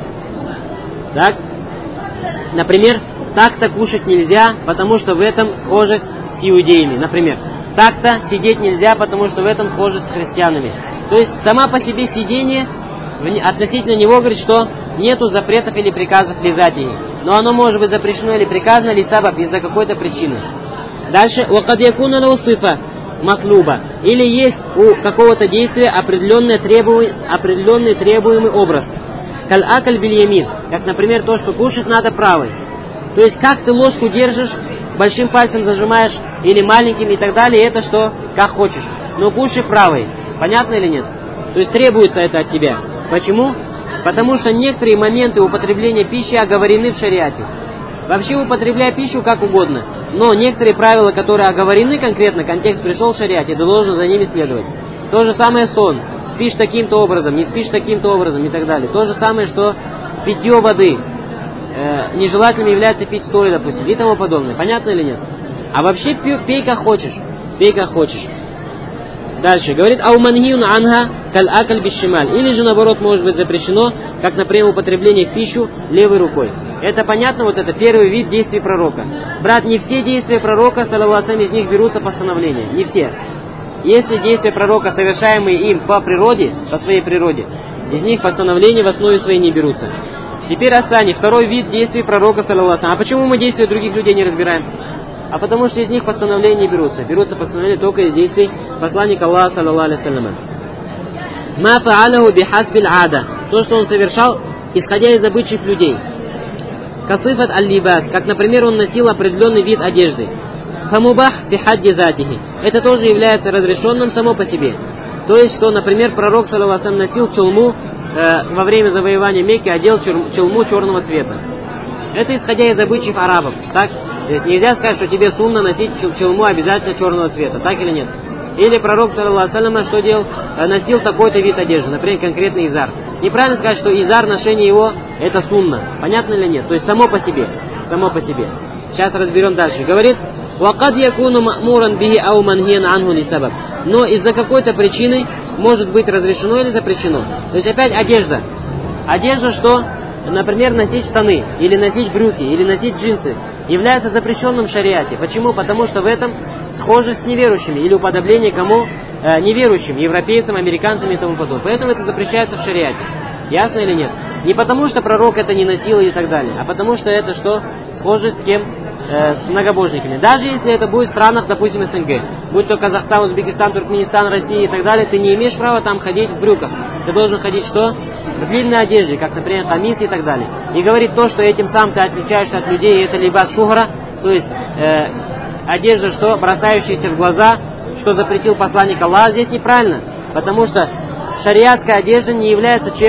Так? Например, так-то кушать нельзя, потому что в этом схожесть с иудеями. Например, так-то сидеть нельзя, потому что в этом схожесть с христианами. То есть сама по себе сидение, относительно него говорит, что нету запретов или приказов лизатии. Но оно может быть запрещено или приказано ли сабаб из-за какой-то причины. Дальше, вакад якуна лаусифа матлуба. Или есть у какого-то действия определенный, требуемый, определенный требуемый образ. Каль-акаль биль-ямин. Как, например, то, что кушать надо правой. То есть как ты ложку держишь, большим пальцем зажимаешь или маленьким и так далее, это что? Как хочешь. Но кушай правой. Понятно или нет? То есть требуется это от тебя. Почему? Потому что некоторые моменты употребления пищи оговорены в шариате. Вообще употребляй пищу как угодно. Но некоторые правила, которые оговорены конкретно, контекст пришел в шариате, ты должен за ними следовать. То же самое сон. Спишь таким-то образом, не спишь таким-то образом и так далее. То же самое, что питье воды. Э, нежелательным является пить стоя, допустим, и тому подобное. Понятно или нет? А вообще пей, пей как хочешь. Пей как хочешь. Дальше. Говорит, аумангиюн анха каль-акаль бишималь. Или же, наоборот, может быть запрещено, как, например, употребление в пищу левой рукой. Это понятно? Вот это первый вид действий пророка. Брат, не все действия пророка, саллаллаху алейхи, из них берутся постановления. Не все. Если действия пророка, совершаемые им по природе, по своей природе, из них постановления в основе своей не берутся. Теперь Асани, второй вид действий пророка, саллаллаху алейхи. А почему мы действия других людей не разбираем? А потому что из них постановления не берутся. Берутся постановления только из действий посланника Аллаха, саллаллаху алейхи вассалям. Ма фа'алаху бихасбиль ада. То, что он совершал, исходя из обычаев людей. Касифат аль-либас, как, например, он носил определенный вид одежды. Фамубах фи хадди затихи. Это тоже является разрешенным само по себе. То есть, что, например, пророк, саллаллаху алейхи, носил чулму э, во время завоевания Мекки, одел чулму черного цвета. Это исходя из обычаев арабов, так? То есть нельзя сказать, что тебе сунна носить чулму обязательно черного цвета, так или нет? Или пророк, саллаллаху алейхи, что делал? Носил такой-то вид одежды, например, конкретный изар. Неправильно сказать, что изар, ношение его, это сунна. Понятно или нет? То есть само по себе. Само по себе. Сейчас разберем дальше. Говорит, وَقَدْ يَكُونُ مَأْمُورًا بِهِ أَوْ مَنْهِيًا عَنْهُ لِسَبَبٍ. Но из-за какой-то причины может быть разрешено или запрещено. То есть опять одежда. Одежда что? Например, носить штаны, или носить брюки, или носить джинсы, является запрещенным в шариате. Почему? Потому что в этом схожесть с неверующими, или уподобление кому? Э, неверующим, европейцам, американцам и тому подобное. Поэтому это запрещается в шариате. Ясно или нет? Не потому что пророк это не носил и так далее, а потому что это что? Схожесть с кем? Э, с многобожниками. Даже если это будет в странах, допустим, СНГ, будь то Казахстан, Узбекистан, Туркменистан, Россия и так далее, ты не имеешь права там ходить в брюках. Ты должен ходить что? В длинной одежде, как, например, камис и так далее. И говорит то, что этим сам ты отличаешься от людей, это либо шухра, то есть э, одежда, что бросающаяся в глаза, что запретил посланник Аллаха, здесь неправильно. Потому что шариатская одежда не является чем?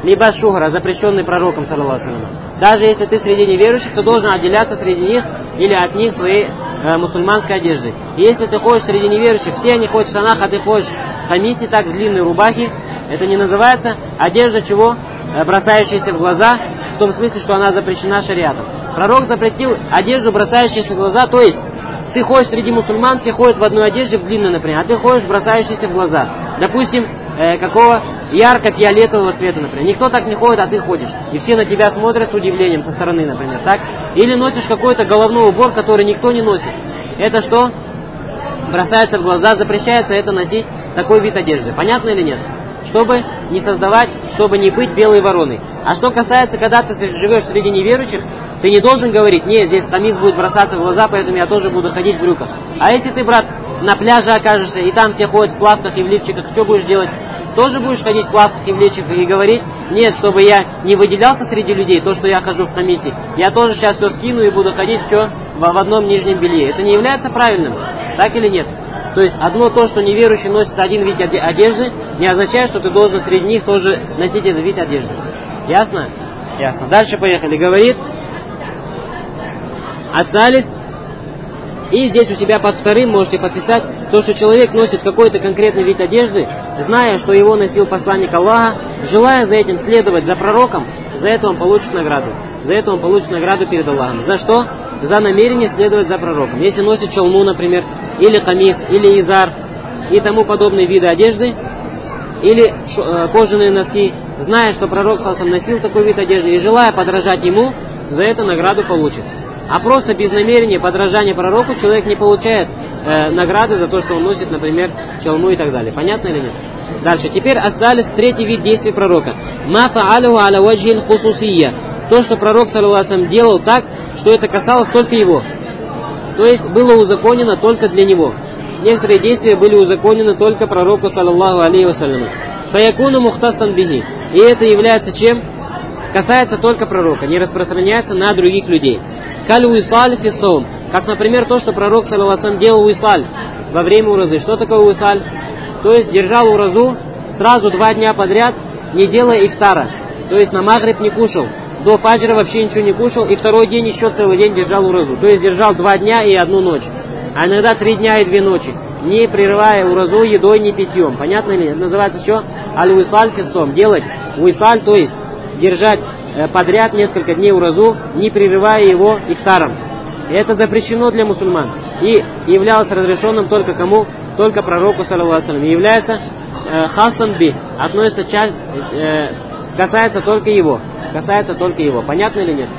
либо шухра, запрещенный пророком, саллаллаху алейхи ва саллям. Даже если ты среди неверующих, то должен отделяться среди них или от них своей э, мусульманской одеждой. И если ты ходишь среди неверующих, все они ходят в штанах, а ты ходишь в хамисе, так в длинной рубахе, это не называется одежда чего? Э, бросающаяся в глаза, в том смысле, что она запрещена шариатом. Пророк запретил одежду, бросающуюся в глаза, то есть ты ходишь среди мусульман, все ходят в одной одежде, в длинной, например, а ты ходишь бросающийся в глаза. Допустим, э, какого ярко-фиолетового цвета, например. Никто так не ходит, а ты ходишь. И все на тебя смотрят с удивлением со стороны, например, так? Или носишь какой-то головной убор, который никто не носит. Это что? Бросается в глаза, запрещается это носить, такой вид одежды. Понятно или нет? Чтобы не создавать, чтобы не быть белой вороной. А что касается, когда ты живешь среди неверующих, ты не должен говорить: нет, здесь камис будет бросаться в глаза, поэтому я тоже буду ходить в брюках. А если ты, брат, на пляже окажешься, и там все ходят в плавках и в лифчиках, что будешь делать? Тоже будешь ходить в плавках и в лифчиках и говорить: нет, чтобы я не выделялся среди людей, то, что я хожу в камисе, я тоже сейчас все скину и буду ходить что? В, в одном нижнем белье. Это не является правильным, так или нет? То есть одно то, что неверующий носит один вид одежды, не означает, что ты должен среди них тоже носить этот вид одежды. Ясно? Ясно. Дальше поехали. Говорит Ацалис. И здесь у себя под вторым можете подписать то, что человек носит какой-то конкретный вид одежды, зная, что его носил посланник Аллаха, желая за этим следовать за пророком, за это он получит награду. За это он получит награду перед Аллахом. За что? За намерение следовать за пророком. Если носит чалму, например, или камис, или изар, и тому подобные виды одежды, или ш- кожаные носки, зная, что пророк саллаллаху алейхи ва саллям носил такой вид одежды, и желая подражать ему, за это награду получит. А просто без намерения подражания пророку человек не получает э, награды за то, что он носит, например, чалму и так далее. Понятно или нет? Дальше. Теперь остались третий вид действий пророка. Ма фа'алаху аля ваджхил хусусия. То, что пророк, саллаллаху алейхи ва саллям, делал так, что это касалось только его. То есть было узаконено только для него. Некоторые действия были узаконены только пророку, саллаллаху алейхи ва салляму. Фаякуну мухтасан бихи. И это является чем? Касается только пророка, не распространяется на других людей. Каль уисаль фисом. Как, например, то, что пророк, саллаллаху алейхи ва саллям, делал уисаль во время уразы. Что такое уисаль? То есть держал уразу сразу два дня подряд, не делая ифтара. То есть на магриб не кушал. До фаджра вообще ничего не кушал. И второй день еще целый день держал уразу. То есть держал два дня и одну ночь. А иногда три дня и две ночи. Не прерывая уразу едой, ни питьем. Понятно ли? Это называется что? Аль-уисаль фисом. Делать уисаль, то есть держать подряд несколько дней уразу, не прерывая его ифтаром. Это запрещено для мусульман. И являлось разрешенным только кому? Только пророку, саллаллаху алейхи ва саллям. И является э, хасан би. Относится часть, э, касается только его. Касается только его. Понятно или нет?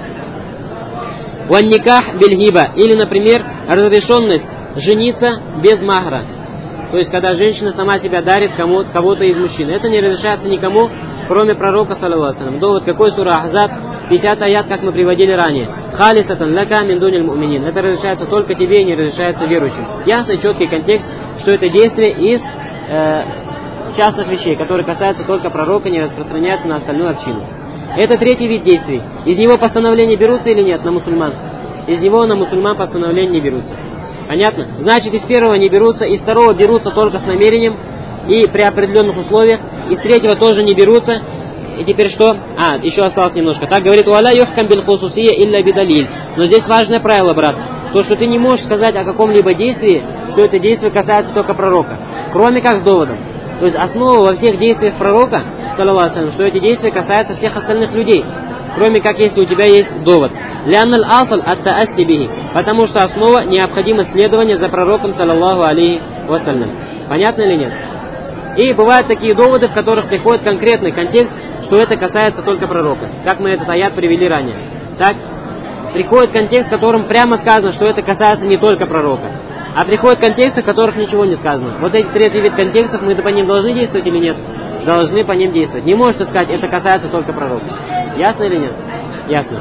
Ван никах бельгиба. Или, например, разрешенность жениться без махра. То есть, когда женщина сама себя дарит кому-то, кого-то из мужчин. Это не разрешается никому, кроме пророка, саллаллаху алейхи ва саллям. Довод какой? Сура Ахзаб, пятидесятый аят, как мы приводили ранее. Халисатан лака мин дунил муминин. Это разрешается только тебе и не разрешается верующим. Ясный, четкий контекст, что это действие из э, частных вещей, которые касаются только пророка, не распространяются на остальную общину. Это третий вид действий. Из него постановления берутся или нет на мусульман? Из него на мусульман постановления не берутся. Понятно? Значит, из первого не берутся, из второго берутся только с намерением и при определенных условиях. Из третьего тоже не берутся. И теперь что? А, еще осталось немножко. Так говорит: «Уаля юхкам бил хусусия илля бидалиль». Но здесь важное правило, брат. То, что ты не можешь сказать о каком-либо действии, что это действие касается только пророка. Кроме как с доводом. То есть основа во всех действиях пророка, саллаллаху алейхи ва саллям, что эти действия касаются всех остальных людей. Кроме как если у тебя есть довод. Лянналь асаль ат-таасси бихи. Потому что основа необходимость следования за пророком, саллаллаху алейхи ва саллям. Понятно или нет? И бывают такие доводы, в которых приходит конкретный контекст, что это касается только пророка. Как мы этот аят привели ранее. Так, приходит контекст, в котором прямо сказано, что это касается не только пророка. А приходят контексты, в которых ничего не сказано. Вот эти третий вид контекстов, мы по ним должны действовать или нет? Должны по ним действовать. Не можешь ты сказать, это касается только пророка. Ясно или нет? Ясно.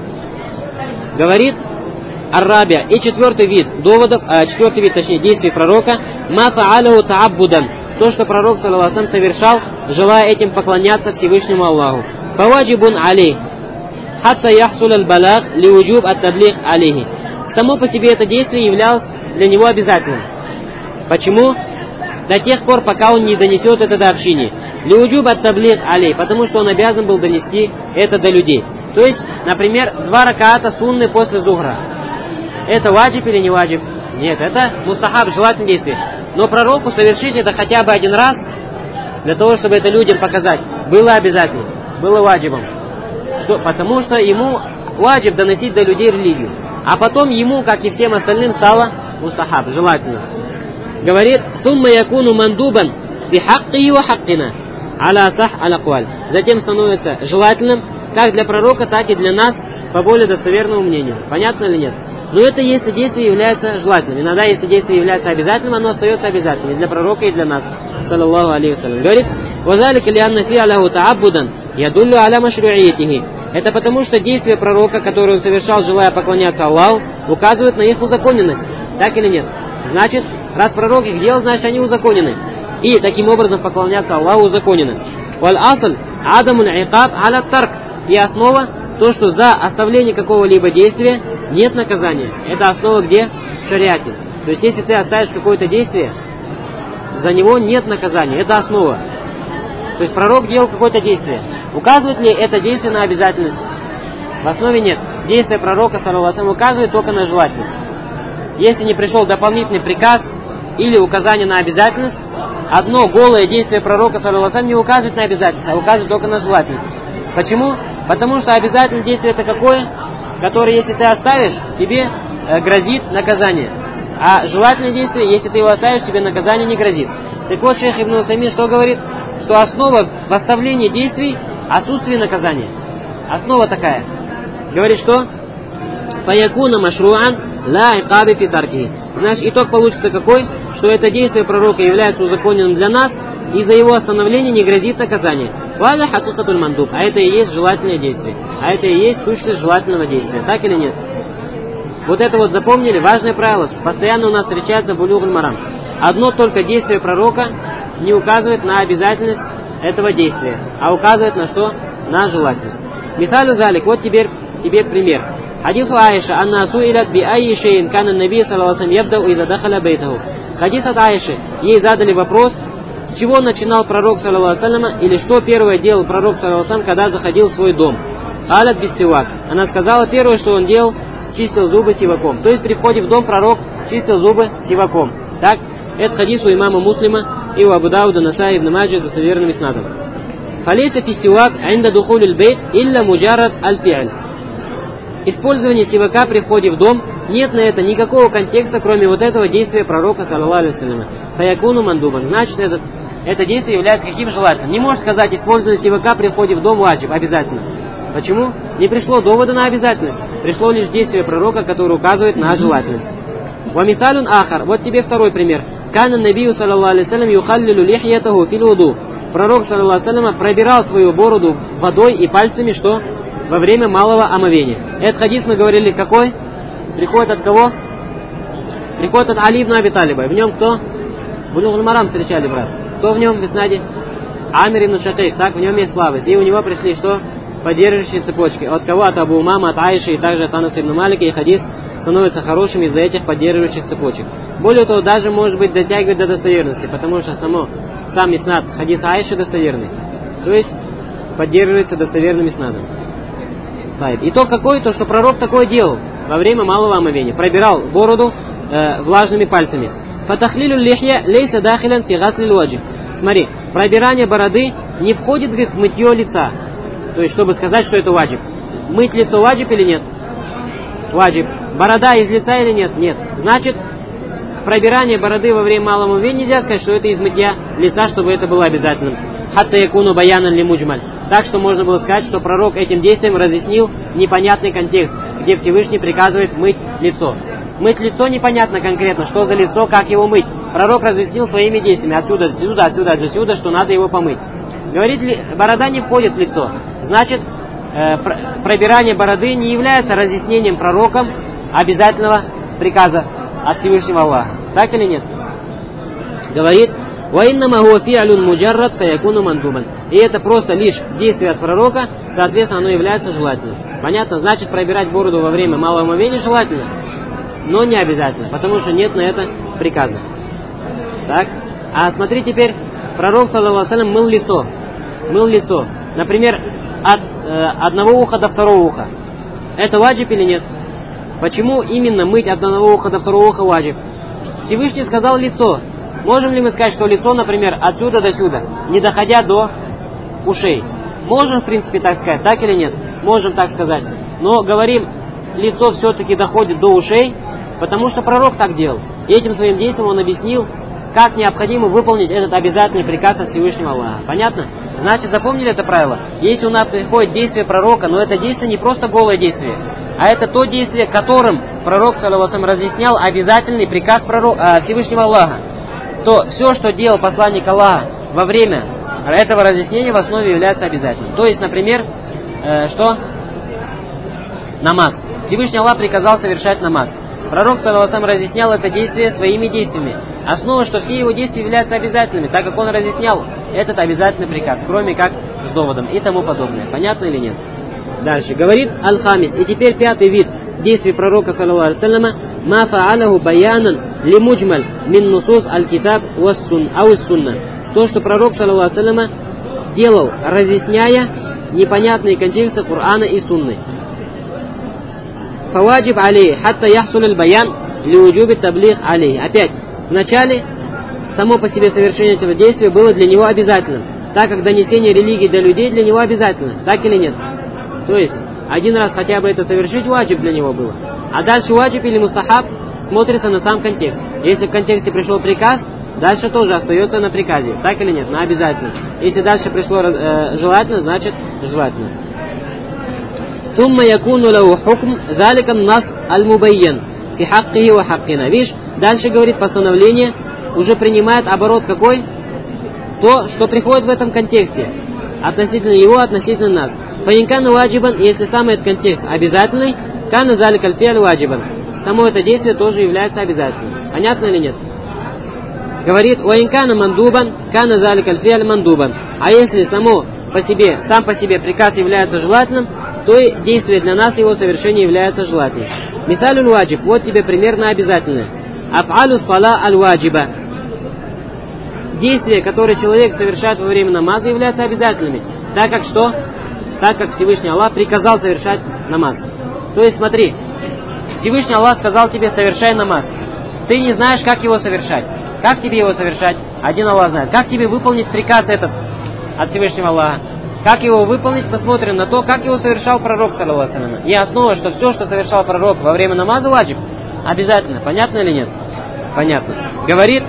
Говорит Ар-Рабия. И четвертый вид доводов, а, четвертый вид, точнее, действий пророка. Ма фа'алаху та'аббудан. То, что пророк, саллаллаху алейхи ва саллям, совершал, желая этим поклоняться Всевышнему Аллаху. Фаваджибун алейх. Хатта яхсул аль-балаг лиуджуб ат-таблиг алейхи. Само по себе это действие являлось для него обязательным. Почему? До тех пор, пока он не донесет это до общины. Лиуджуб ат-таблиг алей, потому что он обязан был донести это до людей. То есть, например, два ракаата сунны после зухра. Это ваджиб или не ваджиб? Нет, это мустахаб, желательное действие. Но пророку совершить это хотя бы один раз, для того, чтобы это людям показать, было обязательно, было ваджибом. Что? Потому что ему ваджиб доносить до людей религию. А потом ему, как и всем остальным, стало мустахаб, желательно. Говорит, сумма якуну мандубан фи хакки ва хаккина аля сах алякваль. Затем становится желательным, как для пророка, так и для нас, по более достоверному мнению. Понятно или нет? Но это если действие является желательным. Иногда, если действие является обязательным, оно остается обязательным и для пророка, и для нас. Саллаллаху алейхи вассалям. Говорит, «Вазалика лианна фи'аляху та'аббудан ядуллю аля машру'iятихи». Это потому, что действие пророка, которое он совершал, желая поклоняться Аллаху, указывает на их узаконенность. Так или нет? Значит, раз пророк их делал, значит, они узаконены. И таким образом поклоняться Аллаху узаконено. «Валь асл адамун икаб аля тарк». И основа, то, что за оставление какого-либо действия нет наказания. Это основа где? В шариате. То есть, если ты оставишь какое-то действие, за него нет наказания. Это основа. То есть, пророк делал какое-то действие. Указывает ли это действие на обязательность? В основе нет. Действие пророка, саллаллаху алейхи ва саллям, указывает только на желательность. Если не пришел дополнительный приказ или указание на обязательность, одно голое действие пророка, саллаллаху алейхи ва саллям, не указывает на обязательность, а указывает только на желательность. Почему? Потому что обязательное действие это какое? Которое, если ты оставишь, тебе э, грозит наказание. А желательное действие, если ты его оставишь, тебе наказание не грозит. Так вот, шейх Ибн Усаймин что говорит? Что основа в оставлении действий – отсутствие наказания. Основа такая. Говорит, что? «Фаякуна машруан ла икаби фи таркихи». Значит, итог получится какой? Что это действие пророка является узаконенным для нас, и за его остановление не грозит наказание. Валя хакикатуль мандуб. А это и есть желательное действие. А это и есть сущность желательного действия. Так или нет? Вот это вот запомнили, важное правило. Постоянно у нас встречается булюгуль марам. Одно только действие пророка не указывает на обязательность этого действия, а указывает на что? На желательность. Мисалю залик. Вот теперь тебе пример. Хадису Аиша, анна суилят би айи шейн кана наби саллаллаху алейхи ябдау иза дахаля бейтаху. Хадис от Аиши. Ей задали вопрос, с чего начинал пророк, саллаллаху алейхи ва саллям, или что первое делал пророк, саллаллаху алейхи ва саллям, когда заходил в свой дом. Алят без сивак. Она сказала, первое, что он делал, чистил зубы сиваком. То есть при входе в дом пророк чистил зубы сиваком. Так? Это хадис у имама Муслима и у Абу Дауда, Насаи, Ибн Маджи за достоверным иснадом. Фалейса фи сивак инда духулил бейт илля муджаррад аль-фи'аль. Использование сивака при входе в дом, нет на это никакого контекста, кроме вот этого действия пророка, саллаллаху алейхи ва саллям. Фаякуну мандубан. Значит, этот, это действие является каким желательным. Не может сказать, использование сивака при входе в дом ваджиб, обязательно. Почему? Не пришло довода на обязательность. Пришло лишь действие пророка, которое указывает на желательность. Вамисалюн ахар. Вот тебе второй пример. Кана набию, саллаллаху алейхи ва саллям, юхаллилу лихьятаху фил вуду. Пророк, саллаллаху алейхи ва саллям, пробирал свою бороду водой и пальцами, что? Во время малого омовения. Этот хадис мы говорили какой? Приходит от кого? Приходит от Али ибн Аби Талиба. В нем кто? Булюгуль марам встречали, брат. Кто в нем в иснаде? Амир ибн Шакейх. Так, в нем есть слабость. И у него пришли что? Поддерживающие цепочки. От кого? От Абу Умама, от Аиши и также от Анаса ибн Малика. И хадис становится хорошим из-за этих поддерживающих цепочек. Более того, даже может быть дотягивает до достоверности, потому что само, сам иснад хадис Аиши достоверный. То есть поддерживается достоверным иснадом. Итог какой? То, что пророк такое делал во время малого омовения. Пробирал бороду э, влажными пальцами. Фатахлилю лихья лейса дахилян фи гаслил ваджи. Смотри, пробирание бороды не входит, говорит, в мытье лица. То есть, чтобы сказать, что это ваджиб. Мыть лицо ваджиб или нет? Ваджиб. Борода из лица или нет? Нет. Значит, пробирание бороды во время малого омовения нельзя сказать, что это из мытья лица, чтобы это было обязательным. Хатта якуну баянан ли муджмаль. Так что можно было сказать, что пророк этим действием разъяснил непонятный контекст, где Всевышний приказывает мыть лицо. Мыть лицо непонятно конкретно, что за лицо, как его мыть. Пророк разъяснил своими действиями, отсюда, отсюда, отсюда, отсюда, что надо его помыть. Говорит ли, борода не входит в лицо. Значит, э, пробирание бороды не является разъяснением пророком обязательного приказа от Всевышнего Аллаха. Так или нет? Говорит, وَإِنَّمَا هُوَ فِعْلٌ مُجَرَّدْ فَيَكُونُ مَنْدُوبًا. И это просто лишь действие от пророка, соответственно, оно является желательным. Понятно? Значит, пробирать бороду во время малого омовения желательно, но не обязательно, потому что нет на это приказа. Так? А смотри теперь, пророк, саллаллаху алейхи ва саллям, мыл лицо. Мыл лицо. Например, от э, одного уха до второго уха. Это ваджиб или нет? Почему именно мыть от одного уха до второго уха ваджиб? Всевышний сказал лицо. Можем ли мы сказать, что лицо, например, отсюда до сюда, не доходя до ушей? Можем, в принципе, так сказать, так или нет? Можем так сказать. Но говорим, лицо все-таки доходит до ушей, потому что пророк так делал. И этим своим действием он объяснил, как необходимо выполнить этот обязательный приказ от Всевышнего Аллаха. Понятно? Значит, запомнили это правило? Если у нас приходит действие пророка, но это действие не просто голое действие, а это то действие, которым пророк, саллаллаху алейхи ва саллям, разъяснял обязательный приказ пророка, Всевышнего Аллаха, то все, что делал посланник Аллаха во время этого разъяснения, в основе является обязательным. То есть, например, э, что? Намаз. Всевышний Аллах приказал совершать намаз. Пророк, саллаллаху алейхи ва саллям, разъяснял это действие своими действиями. Основа, что все его действия являются обязательными, так как он разъяснял этот обязательный приказ, кроме как с доводом и тому подобное. Понятно или нет? Дальше. Говорит Аль-Хамис. И теперь пятый вид действий пророка, саллаллаху алейхи ва салляма, ма фа'аляху баянан лимуджмаль мин нусус аль-китаб ау сунна. То, что пророк, саллаллаху алейхи ва салляма, делал, разъясняя непонятные контексты Корана и Сунны. Фаваджиб алей, хатта яхсуль аль-баян лиуджуби таблих алей. Опять, вначале само по себе совершение этого действия было для него обязательным, так как донесение религии до людей для него обязательно. Так или нет? То есть, один раз хотя бы это совершить ваджиб для него было. А дальше ваджиб или мустахаб смотрится на сам контекст. Если в контексте пришел приказ, дальше тоже остается на приказе. Так или нет? На обязательно. Если дальше пришло э, желательно, значит желательно. Сумма якуну лаху хукм заликан нас аль-мубайян фи хаккихи ва хаккина. Видишь, дальше говорит постановление, уже принимает оборот какой? То, что приходит в этом контексте. Относительно его, относительно нас. Фаинкана ваджибан, если сам этот контекст обязательный, кана залик аль-фи'ль ваджибан. Само это действие тоже является обязательным. Понятно или нет? Говорит, ваинкана мандубан, кана залик аль-фи'ль мандубан. А если само по себе, сам по себе приказ является желательным, то и действие для нас, его совершение является желательным. Мисалюль ваджиб, вот тебе примерно обязательное. Аф'алю сала аль-ваджиба. Действия, которые человек совершает во время намаза, являются обязательными. Так как что? Так как Всевышний Аллах приказал совершать намаз. То есть смотри, Всевышний Аллах сказал тебе: совершай намаз. Ты не знаешь, как его совершать. Как тебе его совершать? Один Аллах знает. Как тебе выполнить приказ этот от Всевышнего Аллаха? Как его выполнить? Посмотрим на то, как его совершал пророк, саллаллаху алейхи ва саллям. И основа, что все, что совершал пророк во время намаза, ваджиб. Обязательно. Понятно или нет? Понятно. Говорит,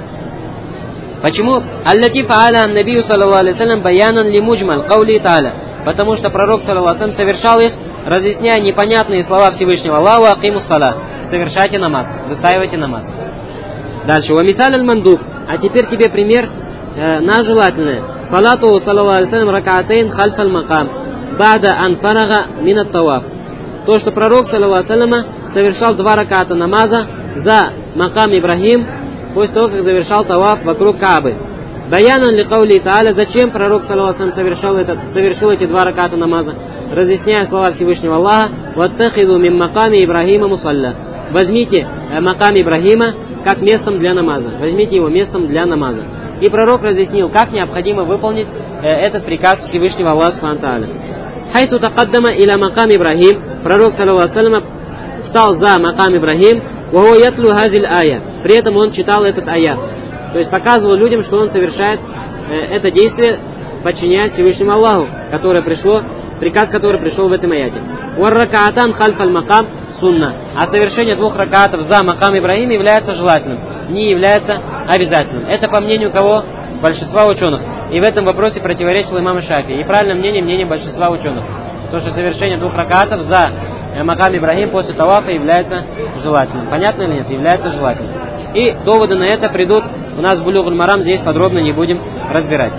почему? Аллати фа'аля ан-набию саллаллаху алейхи ва саллям баянан ли муджмаль каули та'аля. Потому что пророк, саллаллаху алейхи ва саллям, совершал их, разъясняя непонятные слова Всевышнего Аллаха: акимус сала. Совершайте намаз, выстаивайте намаз. Дальше. Ва мисаль аль-мандуб. А теперь тебе пример э, на желательное. Салату саллаллаху алейхи ва саллям ракаатейн хальф аль-макам бада ан фарага мин ат-таваф. То, что пророк, саллаллаху алейхи ва саллям, совершал два раката намаза за макам Ибрахим, после того, как завершал таваф вокруг Каабы. Баянан ли каули та'аля. Зачем пророк, саллаллаху алейхи ва саллям, совершал, этот, совершил эти два раката намаза? Разъясняя слова Всевышнего Аллаха: ваттахиду мин маками Ибрахима мусалля. Возьмите э, макам Ибрахима как местом для намаза. Возьмите его местом для намаза. И пророк разъяснил, как необходимо выполнить э, этот приказ Всевышнего Аллаха субхану тааля. Хайсу тақаддама иля макам Ибрахим. Пророк, саллаллаху алейхи ва саллям, встал за макам Ибрахим. Ва хуа ятлу хазиль ая. При этом он читал этот аят. То есть показывал людям, что он совершает э, это действие, подчиняясь Всевышнему Аллаху, которое пришло, приказ, который пришел в этом аяте. Ва ракаатан хальф аль-макам сунна. А совершение двух ракаатов за макам Ибрахим является желательным, не является обязательным. Это по мнению кого? Большинства ученых. И в этом вопросе противоречил имам Шафии. И правильное мнение, мнение большинства ученых. То, что совершение двух ракаатов за макам Ибрахим после тавафа является желательным. Понятно или нет? Является желательным. И доводы на это придут у нас в Булюг аль-Марам, здесь подробно не будем разбирать.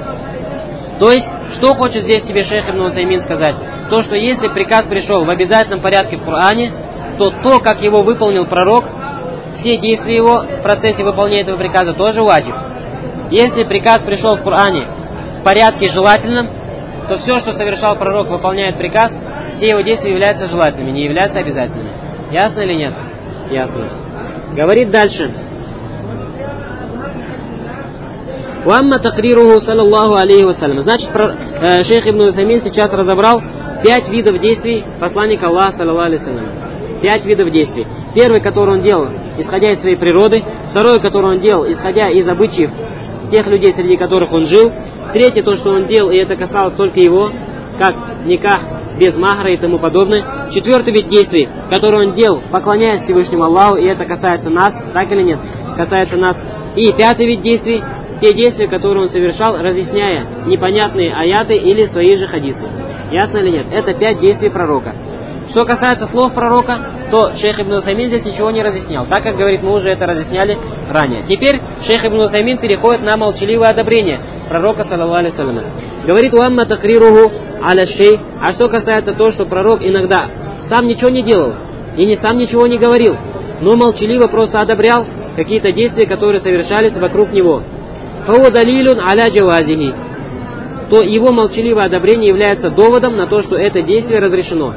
То есть, что хочет здесь тебе шейх Ибн Усаймин сказать? То, что если приказ пришел в обязательном порядке в Коране, то то, как его выполнил пророк, все действия его в процессе выполнения этого приказа тоже ваджиб. Если приказ пришел в Коране в порядке желательном, то все, что совершал пророк, выполняет приказ, все его действия являются желательными, не являются обязательными. Ясно или нет? Ясно. Говорит дальше. Уамма такрируху саллаллаху алейхи вассалям. Значит, э, шейх Ибн Усаймин сейчас разобрал пять видов действий посланника Аллаха, саллаллаху алейхи вассалям. Пять видов действий. Первый, который он делал, исходя из своей природы. Второй, который он делал, исходя из обычаев тех людей, среди которых он жил. Третий, то, что он делал, и это касалось только его, как никах без махра и тому подобное. Четвертый вид действий, который он делал, поклоняясь Всевышнему Аллаху, и это касается нас, так или нет, касается нас. И пятый вид действий, те действия, которые он совершал, разъясняя непонятные аяты или свои же хадисы. Ясно или нет? Это пять действий пророка. Что касается слов пророка, то шейх Ибн Усаймин здесь ничего не разъяснял, так как, говорит, мы уже это разъясняли ранее. Теперь шейх Ибн Усаймин переходит на молчаливое одобрение пророка, саллаллаху алейхи вассалям. Говорит: «Уамма такрируху аля шей». А что касается того, что пророк иногда сам ничего не делал и не сам ничего не говорил, но молчаливо просто одобрял какие-то действия, которые совершались вокруг него. «Фау далилун аля джавазихи», то его молчаливое одобрение является доводом на то, что это действие разрешено.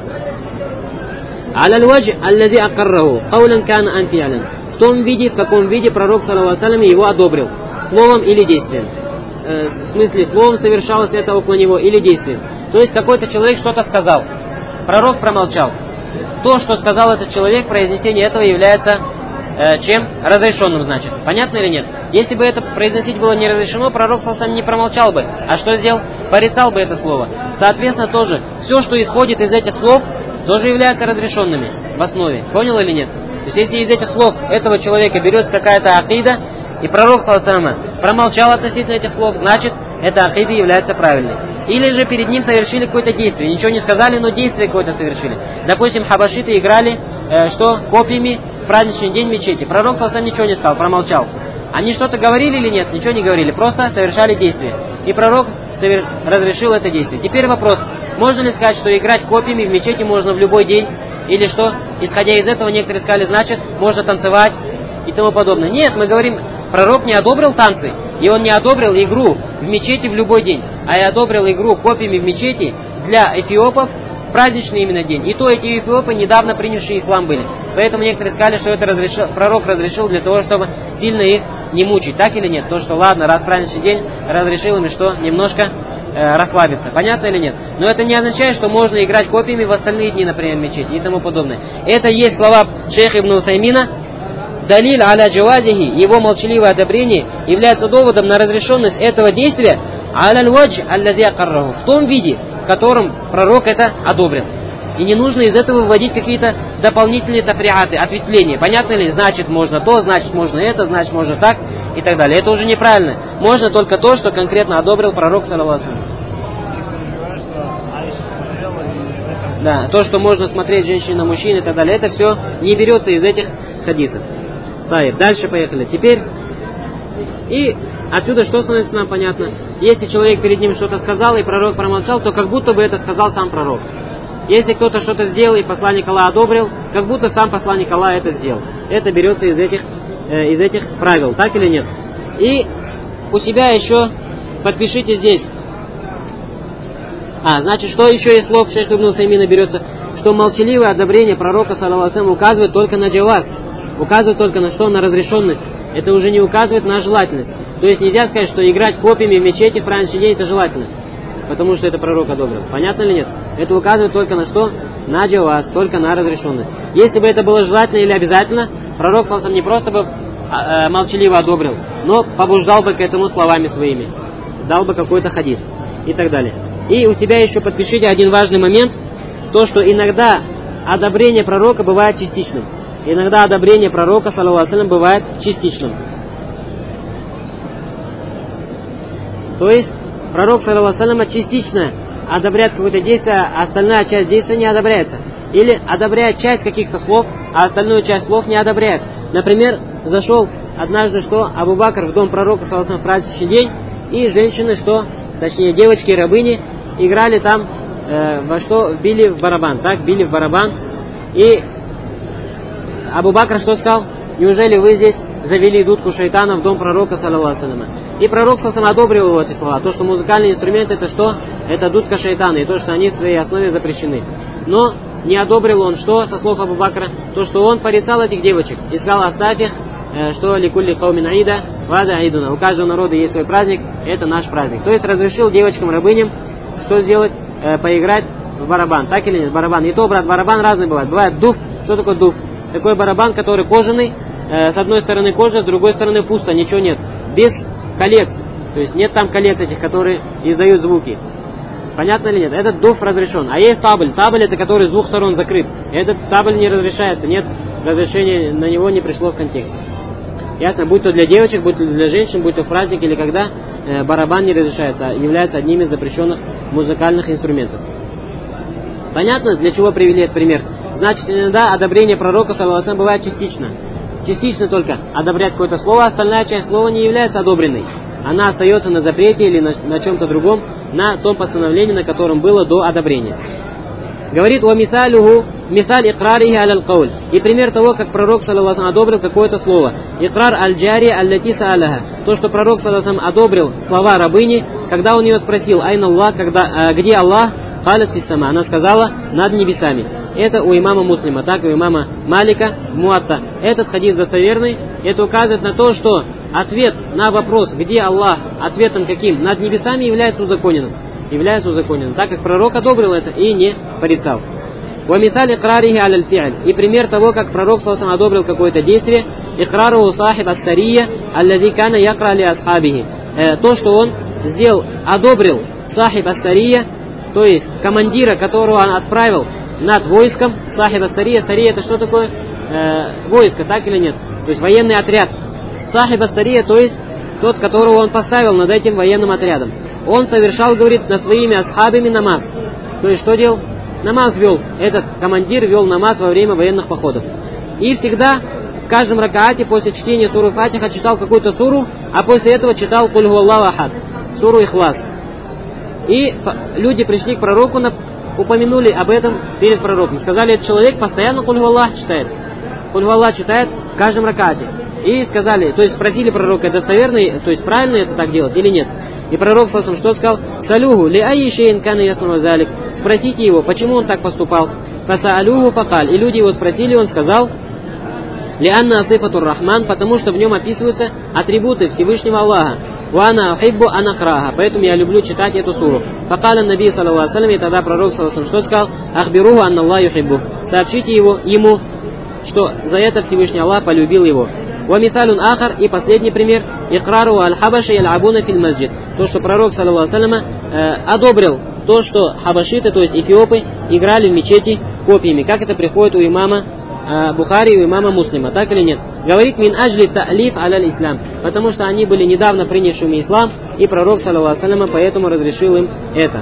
«Аляль-вадж аллади аккарраху, каулян кана анфиалян». В том виде, в каком виде пророк, саллаллаху алейхи вассалям, его одобрил, словом или действием. Э, в смысле, словом совершалось это около него или действием. То есть какой-то человек что-то сказал, пророк промолчал. То, что сказал этот человек, произнесение этого является э, чем? Разрешенным, значит. Понятно или нет? Если бы это произносить было не разрешено, пророк саллаллаху алейхи вассалям не промолчал бы. А что сделал? Порицал бы это слово. Соответственно, тоже, все, что исходит из этих слов, тоже являются разрешенными в основе. Понял или нет? То есть, если из этих слов этого человека берется какая-то акида, и пророк, саллаллаху алейхи вассалям, промолчал относительно этих слов, значит, эта акида является правильной. Или же перед ним совершили какое-то действие. Ничего не сказали, но действие какое-то совершили. Допустим, хабашиты играли, э, что, копьями в праздничный день в мечети. Пророк, саллаллаху алейхи вассалям, ничего не сказал, промолчал. Они что-то говорили или нет? Ничего не говорили, просто совершали действие. И пророк совер... разрешил это действие. Теперь вопрос, можно ли сказать, что играть копьями в мечети можно в любой день? Или что, исходя из этого, некоторые сказали, значит, можно танцевать и тому подобное. Нет, мы говорим, пророк не одобрил танцы, и он не одобрил игру в мечети в любой день, а и одобрил игру копьями в мечети для эфиопов в праздничный именно день. И то эти эфиопы недавно принявшие ислам были. Поэтому некоторые сказали, что это разрешил, пророк разрешил для того, чтобы сильно их не мучить. Так или нет? То, что ладно, раз праздничный день, разрешил им и что, немножко э, расслабиться. Понятно или нет? Но это не означает, что можно играть копьями в остальные дни, например, в мечети и тому подобное. Это есть слова шейха Ибн Усаймина. Далиль аля джавазихи, его молчаливое одобрение является доводом на разрешенность этого действия аляль-вадж аллади аккарраху, в том виде, в котором пророк это одобрил. И не нужно из этого выводить какие-то дополнительные тафриаты, ответвления. Понятно ли? Значит, можно то, значит, можно это, значит, можно так и так далее. Это уже неправильно. Можно только то, что конкретно одобрил пророк, саллаллаху алейхи вассалям. Да, то, что можно смотреть женщин на мужчин и так далее, это все не берется из этих хадисов. Так, дальше поехали. Теперь, и отсюда что становится нам понятно? Если человек перед ним что-то сказал, и пророк промолчал, то как будто бы это сказал сам пророк. Если кто-то что-то сделал, и посланник Аллаха одобрил, как будто сам посланник Аллаха это сделал. Это берется из этих, э, из этих правил, так или нет? И у себя еще подпишите здесь. А, значит, что еще из слов шейха Ибн Усаймина берется? Что молчаливое одобрение пророка, саллаллаху алейхи вассалям, указывает только на джаваз. Указывает только на что? На разрешенность. Это уже не указывает на желательность. То есть нельзя сказать, что играть копьями в мечети в праздничный день это желательно. Потому что это пророк одобрил. Понятно или нет? Это указывает только на что? На джаваз, только на разрешенность. Если бы это было желательно или обязательно, пророк, саллаллаху алейхи вассалям, не просто бы э, молчаливо одобрил, но побуждал бы к этому словами своими. Дал бы какой-то хадис. И так далее. И у себя еще подпишите один важный момент. То, что иногда одобрение пророка бывает частичным. Иногда одобрение пророка, саллаллаху алейхи вассалям, бывает частичным. То есть, пророк, саллаллаху алейхи вассалям, частично одобряет какое-то действие, а остальная часть действия не одобряется. Или одобряет часть каких-то слов, а остальную часть слов не одобряет. Например, зашел однажды, что Абу Бакр в дом пророка, саллаллаху алейхи вассалям, в праздничный день, и женщины, что, точнее девочки, рабыни, играли там, э, во что, били в барабан, так, били в барабан. И Абу Бакр что сказал? Неужели вы здесь завели дудку шайтана в дом пророка, саллаллаху алейхи вассалям? И пророк, саллаллаху алейхи вассалям, одобрил его эти слова. То, что музыкальный инструмент это что? Это дудка шайтана. И то, что они в своей основе запрещены. Но не одобрил он что, со слов Абу Бакра? То, что он порицал этих девочек. И сказал, оставь их, что ликулли каумин аида, Вада айдуна. У каждого народа есть свой праздник, это наш праздник. То есть разрешил девочкам-рабыням что сделать? Э, поиграть в барабан. Так или нет? Барабан. И то, брат, барабан разный бывает. Бывает дуф. Что такое дуф? Такой барабан, который кожаный, э, с одной стороны кожа, с другой стороны пусто, ничего нет. Без колец. То есть нет там колец этих, которые издают звуки. Понятно или нет? Этот дуф разрешен. А есть табль. Табль это который с двух сторон закрыт. Этот табль не разрешается. Нет разрешения, на него не пришло в контексте. Ясно? Будь то для девочек, будь то для женщин, будь то в праздник или когда, э, барабан не разрешается, а является одним из запрещенных музыкальных инструментов. Понятно, для чего привели этот пример? Значит, иногда одобрение пророка, саллаллаху алейхи ва саллям, бывает частично. Частично только одобрять какое-то слово, а остальная часть слова не является одобренной. Она остается на запрете или на, на чем-то другом, на том постановлении, на котором было до одобрения. Говорит: «Ва мисалюху мисаль икрарихи аль кауль». И пример того, как пророк, саллаллаху алейхи ва саллям, одобрил какое-то слово. Икрар аль-джари аллати са'аляха. То, что пророк, саллаллаху алейхи ва саллям, одобрил слова рабыни, когда он ее спросил: «Айна Аллах», когда, где Аллах? «Халят фиссама». Она сказала: «Над небесами». Это у имама Муслима, так и у имама Малика в Муатта. Этот хадис достоверный. Это указывает на то, что ответ на вопрос, где Аллах, ответом каким? Над небесами, является узаконенным. Является узаконенным, так как пророк одобрил это и не порицал. وَمِثَالِ إِقْرَارِهِ عَلَى الْفِعْلِ. И пример того, как пророк саллаллаху алейхи ва саллям одобрил какое-то действие. إِقْرَارُهُ صَاحِبَ السَّرِيَّةِ الَّذِي كَانَ يَقْرَأُ لِأَصْحَابِهِ. То, что он сделал, одобрил сахиб ас-сария, то есть командира, которого он отправил над войском. Сахиб ас-сария. Сария это что такое? Э, войско, так или нет? То есть военный отряд. Сахиб ас-сария, то есть тот, которого он поставил над этим военным отрядом. Он совершал, говорит, над своими асхабами намаз. То есть что делал? Намаз вел. Этот командир вел намаз во время военных походов. И всегда в каждом ракаате после чтения суры Фатиха читал какую-то суру, а после этого читал «Куль гуаллаху ахад», суру Ихлас. И люди пришли к пророку, упомянули об этом перед пророком. Сказали: этот человек постоянно «Куль гуаллах» читает. «Куль гуаллах» читает в каждом ракаате. И сказали, то есть спросили пророка: это достоверно, то есть правильно это так делать или нет? И пророк саллаллаху алейхи ва саллям что сказал? «Салюху ли айи шейн кана яснува залик». Спросите его, почему он так поступал. «Фасаалюху факаль». И люди его спросили, он сказал: «Ли анна асифатур рахман», потому что в нем описываются атрибуты Всевышнего Аллаха. «Ва ана ухиббу ан акраха», поэтому я люблю читать эту суру. «Факаля наби саллаллаху алейхи ва саллям», и тогда пророк саллаллаху алейхи ва саллям что сказал? «Ахбируху анна Аллах юхиббу». Сообщите его, ему, что за это Всевышний Аллах полюбил его. «Ва-мисалюн ахар», и последний пример, «Икрару аль-хабаши ял'абуна фил масджид». То, что пророк, саллаллаху алейхи ва саллям, э, одобрил то, что хабашиты, то есть эфиопы, играли в мечети копьями. Как это приходит у имама э, Бухари и у имама Муслима, так или нет? Говорит: «Мин аджли та'лиф аля ислам», потому что они были недавно принявшими ислам, и пророк, саллаллаху алейхи ва саллям, поэтому разрешил им это.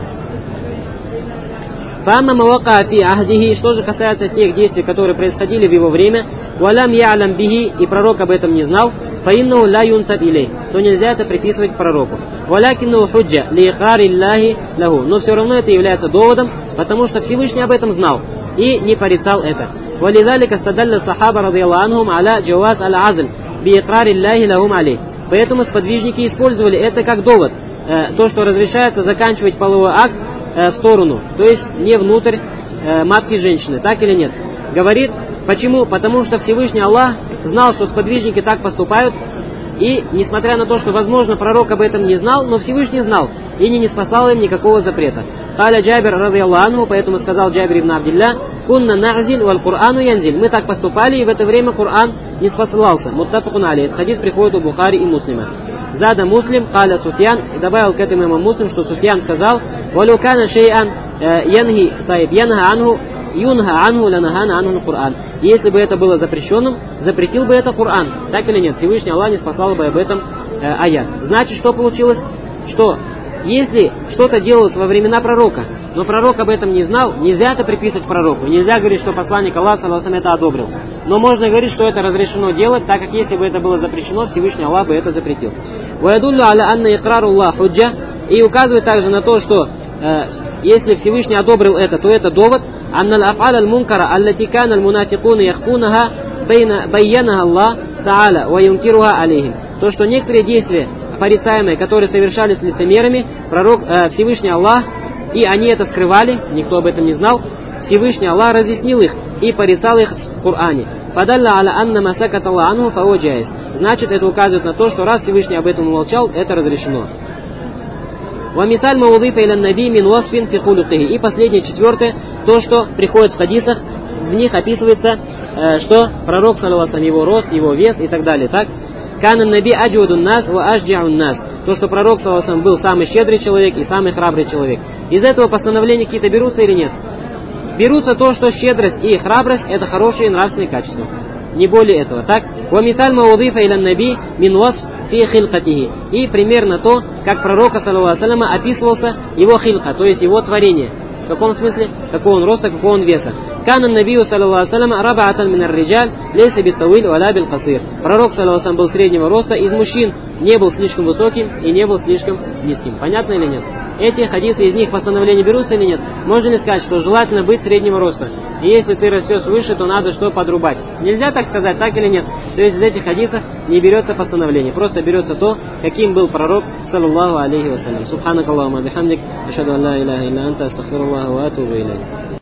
Фамма мавака фи ахдихи, что же касается тех действий, которые происходили в его время, валям я'лам бихи, и пророк об этом не знал, фаинну ла юнсаб илей, то нельзя это приписывать к пророку. Валякинну худжа ли икрари ллахи лаху, но все равно это является доводом, потому что Всевышний об этом знал и не порицал это. Валидалика стадалля сахаба радiyаллаху анхум аля джаваз аль-азл би икрари ллахи лахум алей. Поэтому сподвижники использовали это как довод, то, что разрешается заканчивать половой акт в сторону, то есть не внутрь э, матки женщины, так или нет? Говорит, почему? Потому что Всевышний Аллах знал, что сподвижники так поступают, и несмотря на то, что, возможно, пророк об этом не знал, но Всевышний знал, и не ниспослал им никакого запрета. Халя Джабир радiyаллаху анху, поэтому сказал Джабир ибн Абдилля: «Кунна нa'зиль валь Курану янзиль». Мы так поступали, и в это время Коран не спосылался. Муттафакун алейх. Этот хадис приходит у Бухари и Муслима. Зада Муслим, каля Суфьян, и добавил к этому имам Муслим, что Суфьян сказал: «Валю кана шей'ан янхи таиб янха анху юнха анху ланахана анху Кур'ан». Если бы это было запрещенным, запретил бы это Коран. Так или нет? Всевышний Аллах не спасал бы об этом э, аят. Значит, что получилось? Что если что-то делалось во времена пророка, но пророк об этом не знал, нельзя это приписывать пророку. Нельзя говорить, что посланник Аллаха саллаллаху алейхи ва саллям это одобрил. Но можно говорить, что это разрешено делать, так как если бы это было запрещено, Всевышний Аллах бы это запретил. «Ваядуллю аля анна икрару Аллах худжа», и указывает также на то, что э, если Всевышний одобрил это, то это довод. «Анна аль-аф'аль аль-мункара аллати кана аль-мунафикуна яхфунаха байянаха Аллах та'аля ва юнкируха алейхим». То, что некоторые действия порицаемые, которые совершались лицемерами, пророк э, Всевышний Аллах, и они это скрывали, никто об этом не знал, Всевышний Аллах разъяснил их и порицал их в Коране. «Фадалла аля анна масакат Аллах анху фауджайс». значит это указывает на то, что раз Всевышний об этом умолчал, это разрешено. وَمِثَالْ مَوْضِفَ إِلَى النَّبِي مِنْ وَصْفٍ فِي خُلُقِهِ. И последнее, четвертое, то, что приходит в хадисах, в них описывается, э, что пророк, саллаллаху алейхи, его рост, его вес и так далее. Так? «Кана наби аджудун нас ва ажджаун нас». То, что пророк, саллаллаху алейхи, был самый щедрый человек и самый храбрый человек. Из этого постановления какие-то берутся или нет? Берутся то, что щедрость и храбрость – это хорошие нравственные качества. Не более этого. Так? وَمِثَالْ مَوْضِفَ إِلَى النَّبِي مِنْ وَصْفٍ фи хилкатихи. И примерно то, как пророка, саллаллаху алейхи, описывался его хилка, то есть его творение. В каком смысле? Какого он роста, какого он веса. Кана набию, саллаллаху алейхи, рабаатан минар риджаль, лейса биттауиль валя бил касир. Пророк, саллаллаху алейхи, был среднего роста, из мужчин не был слишком высоким и не был слишком низким. Понятно или нет? Эти хадисы, из них постановления берутся или нет? Можно ли сказать, что желательно быть среднего роста? И если ты растешь выше, то надо что подрубать? Нельзя так сказать, так или нет? То есть из этих хадисов не берется постановление. Просто берется то, каким был пророк, саллаллаху алейхи вассалям. Субханакаллахума бихамдик, ашхаду ан ла иляха илля анта, астагфируллаха ва атубу илейх.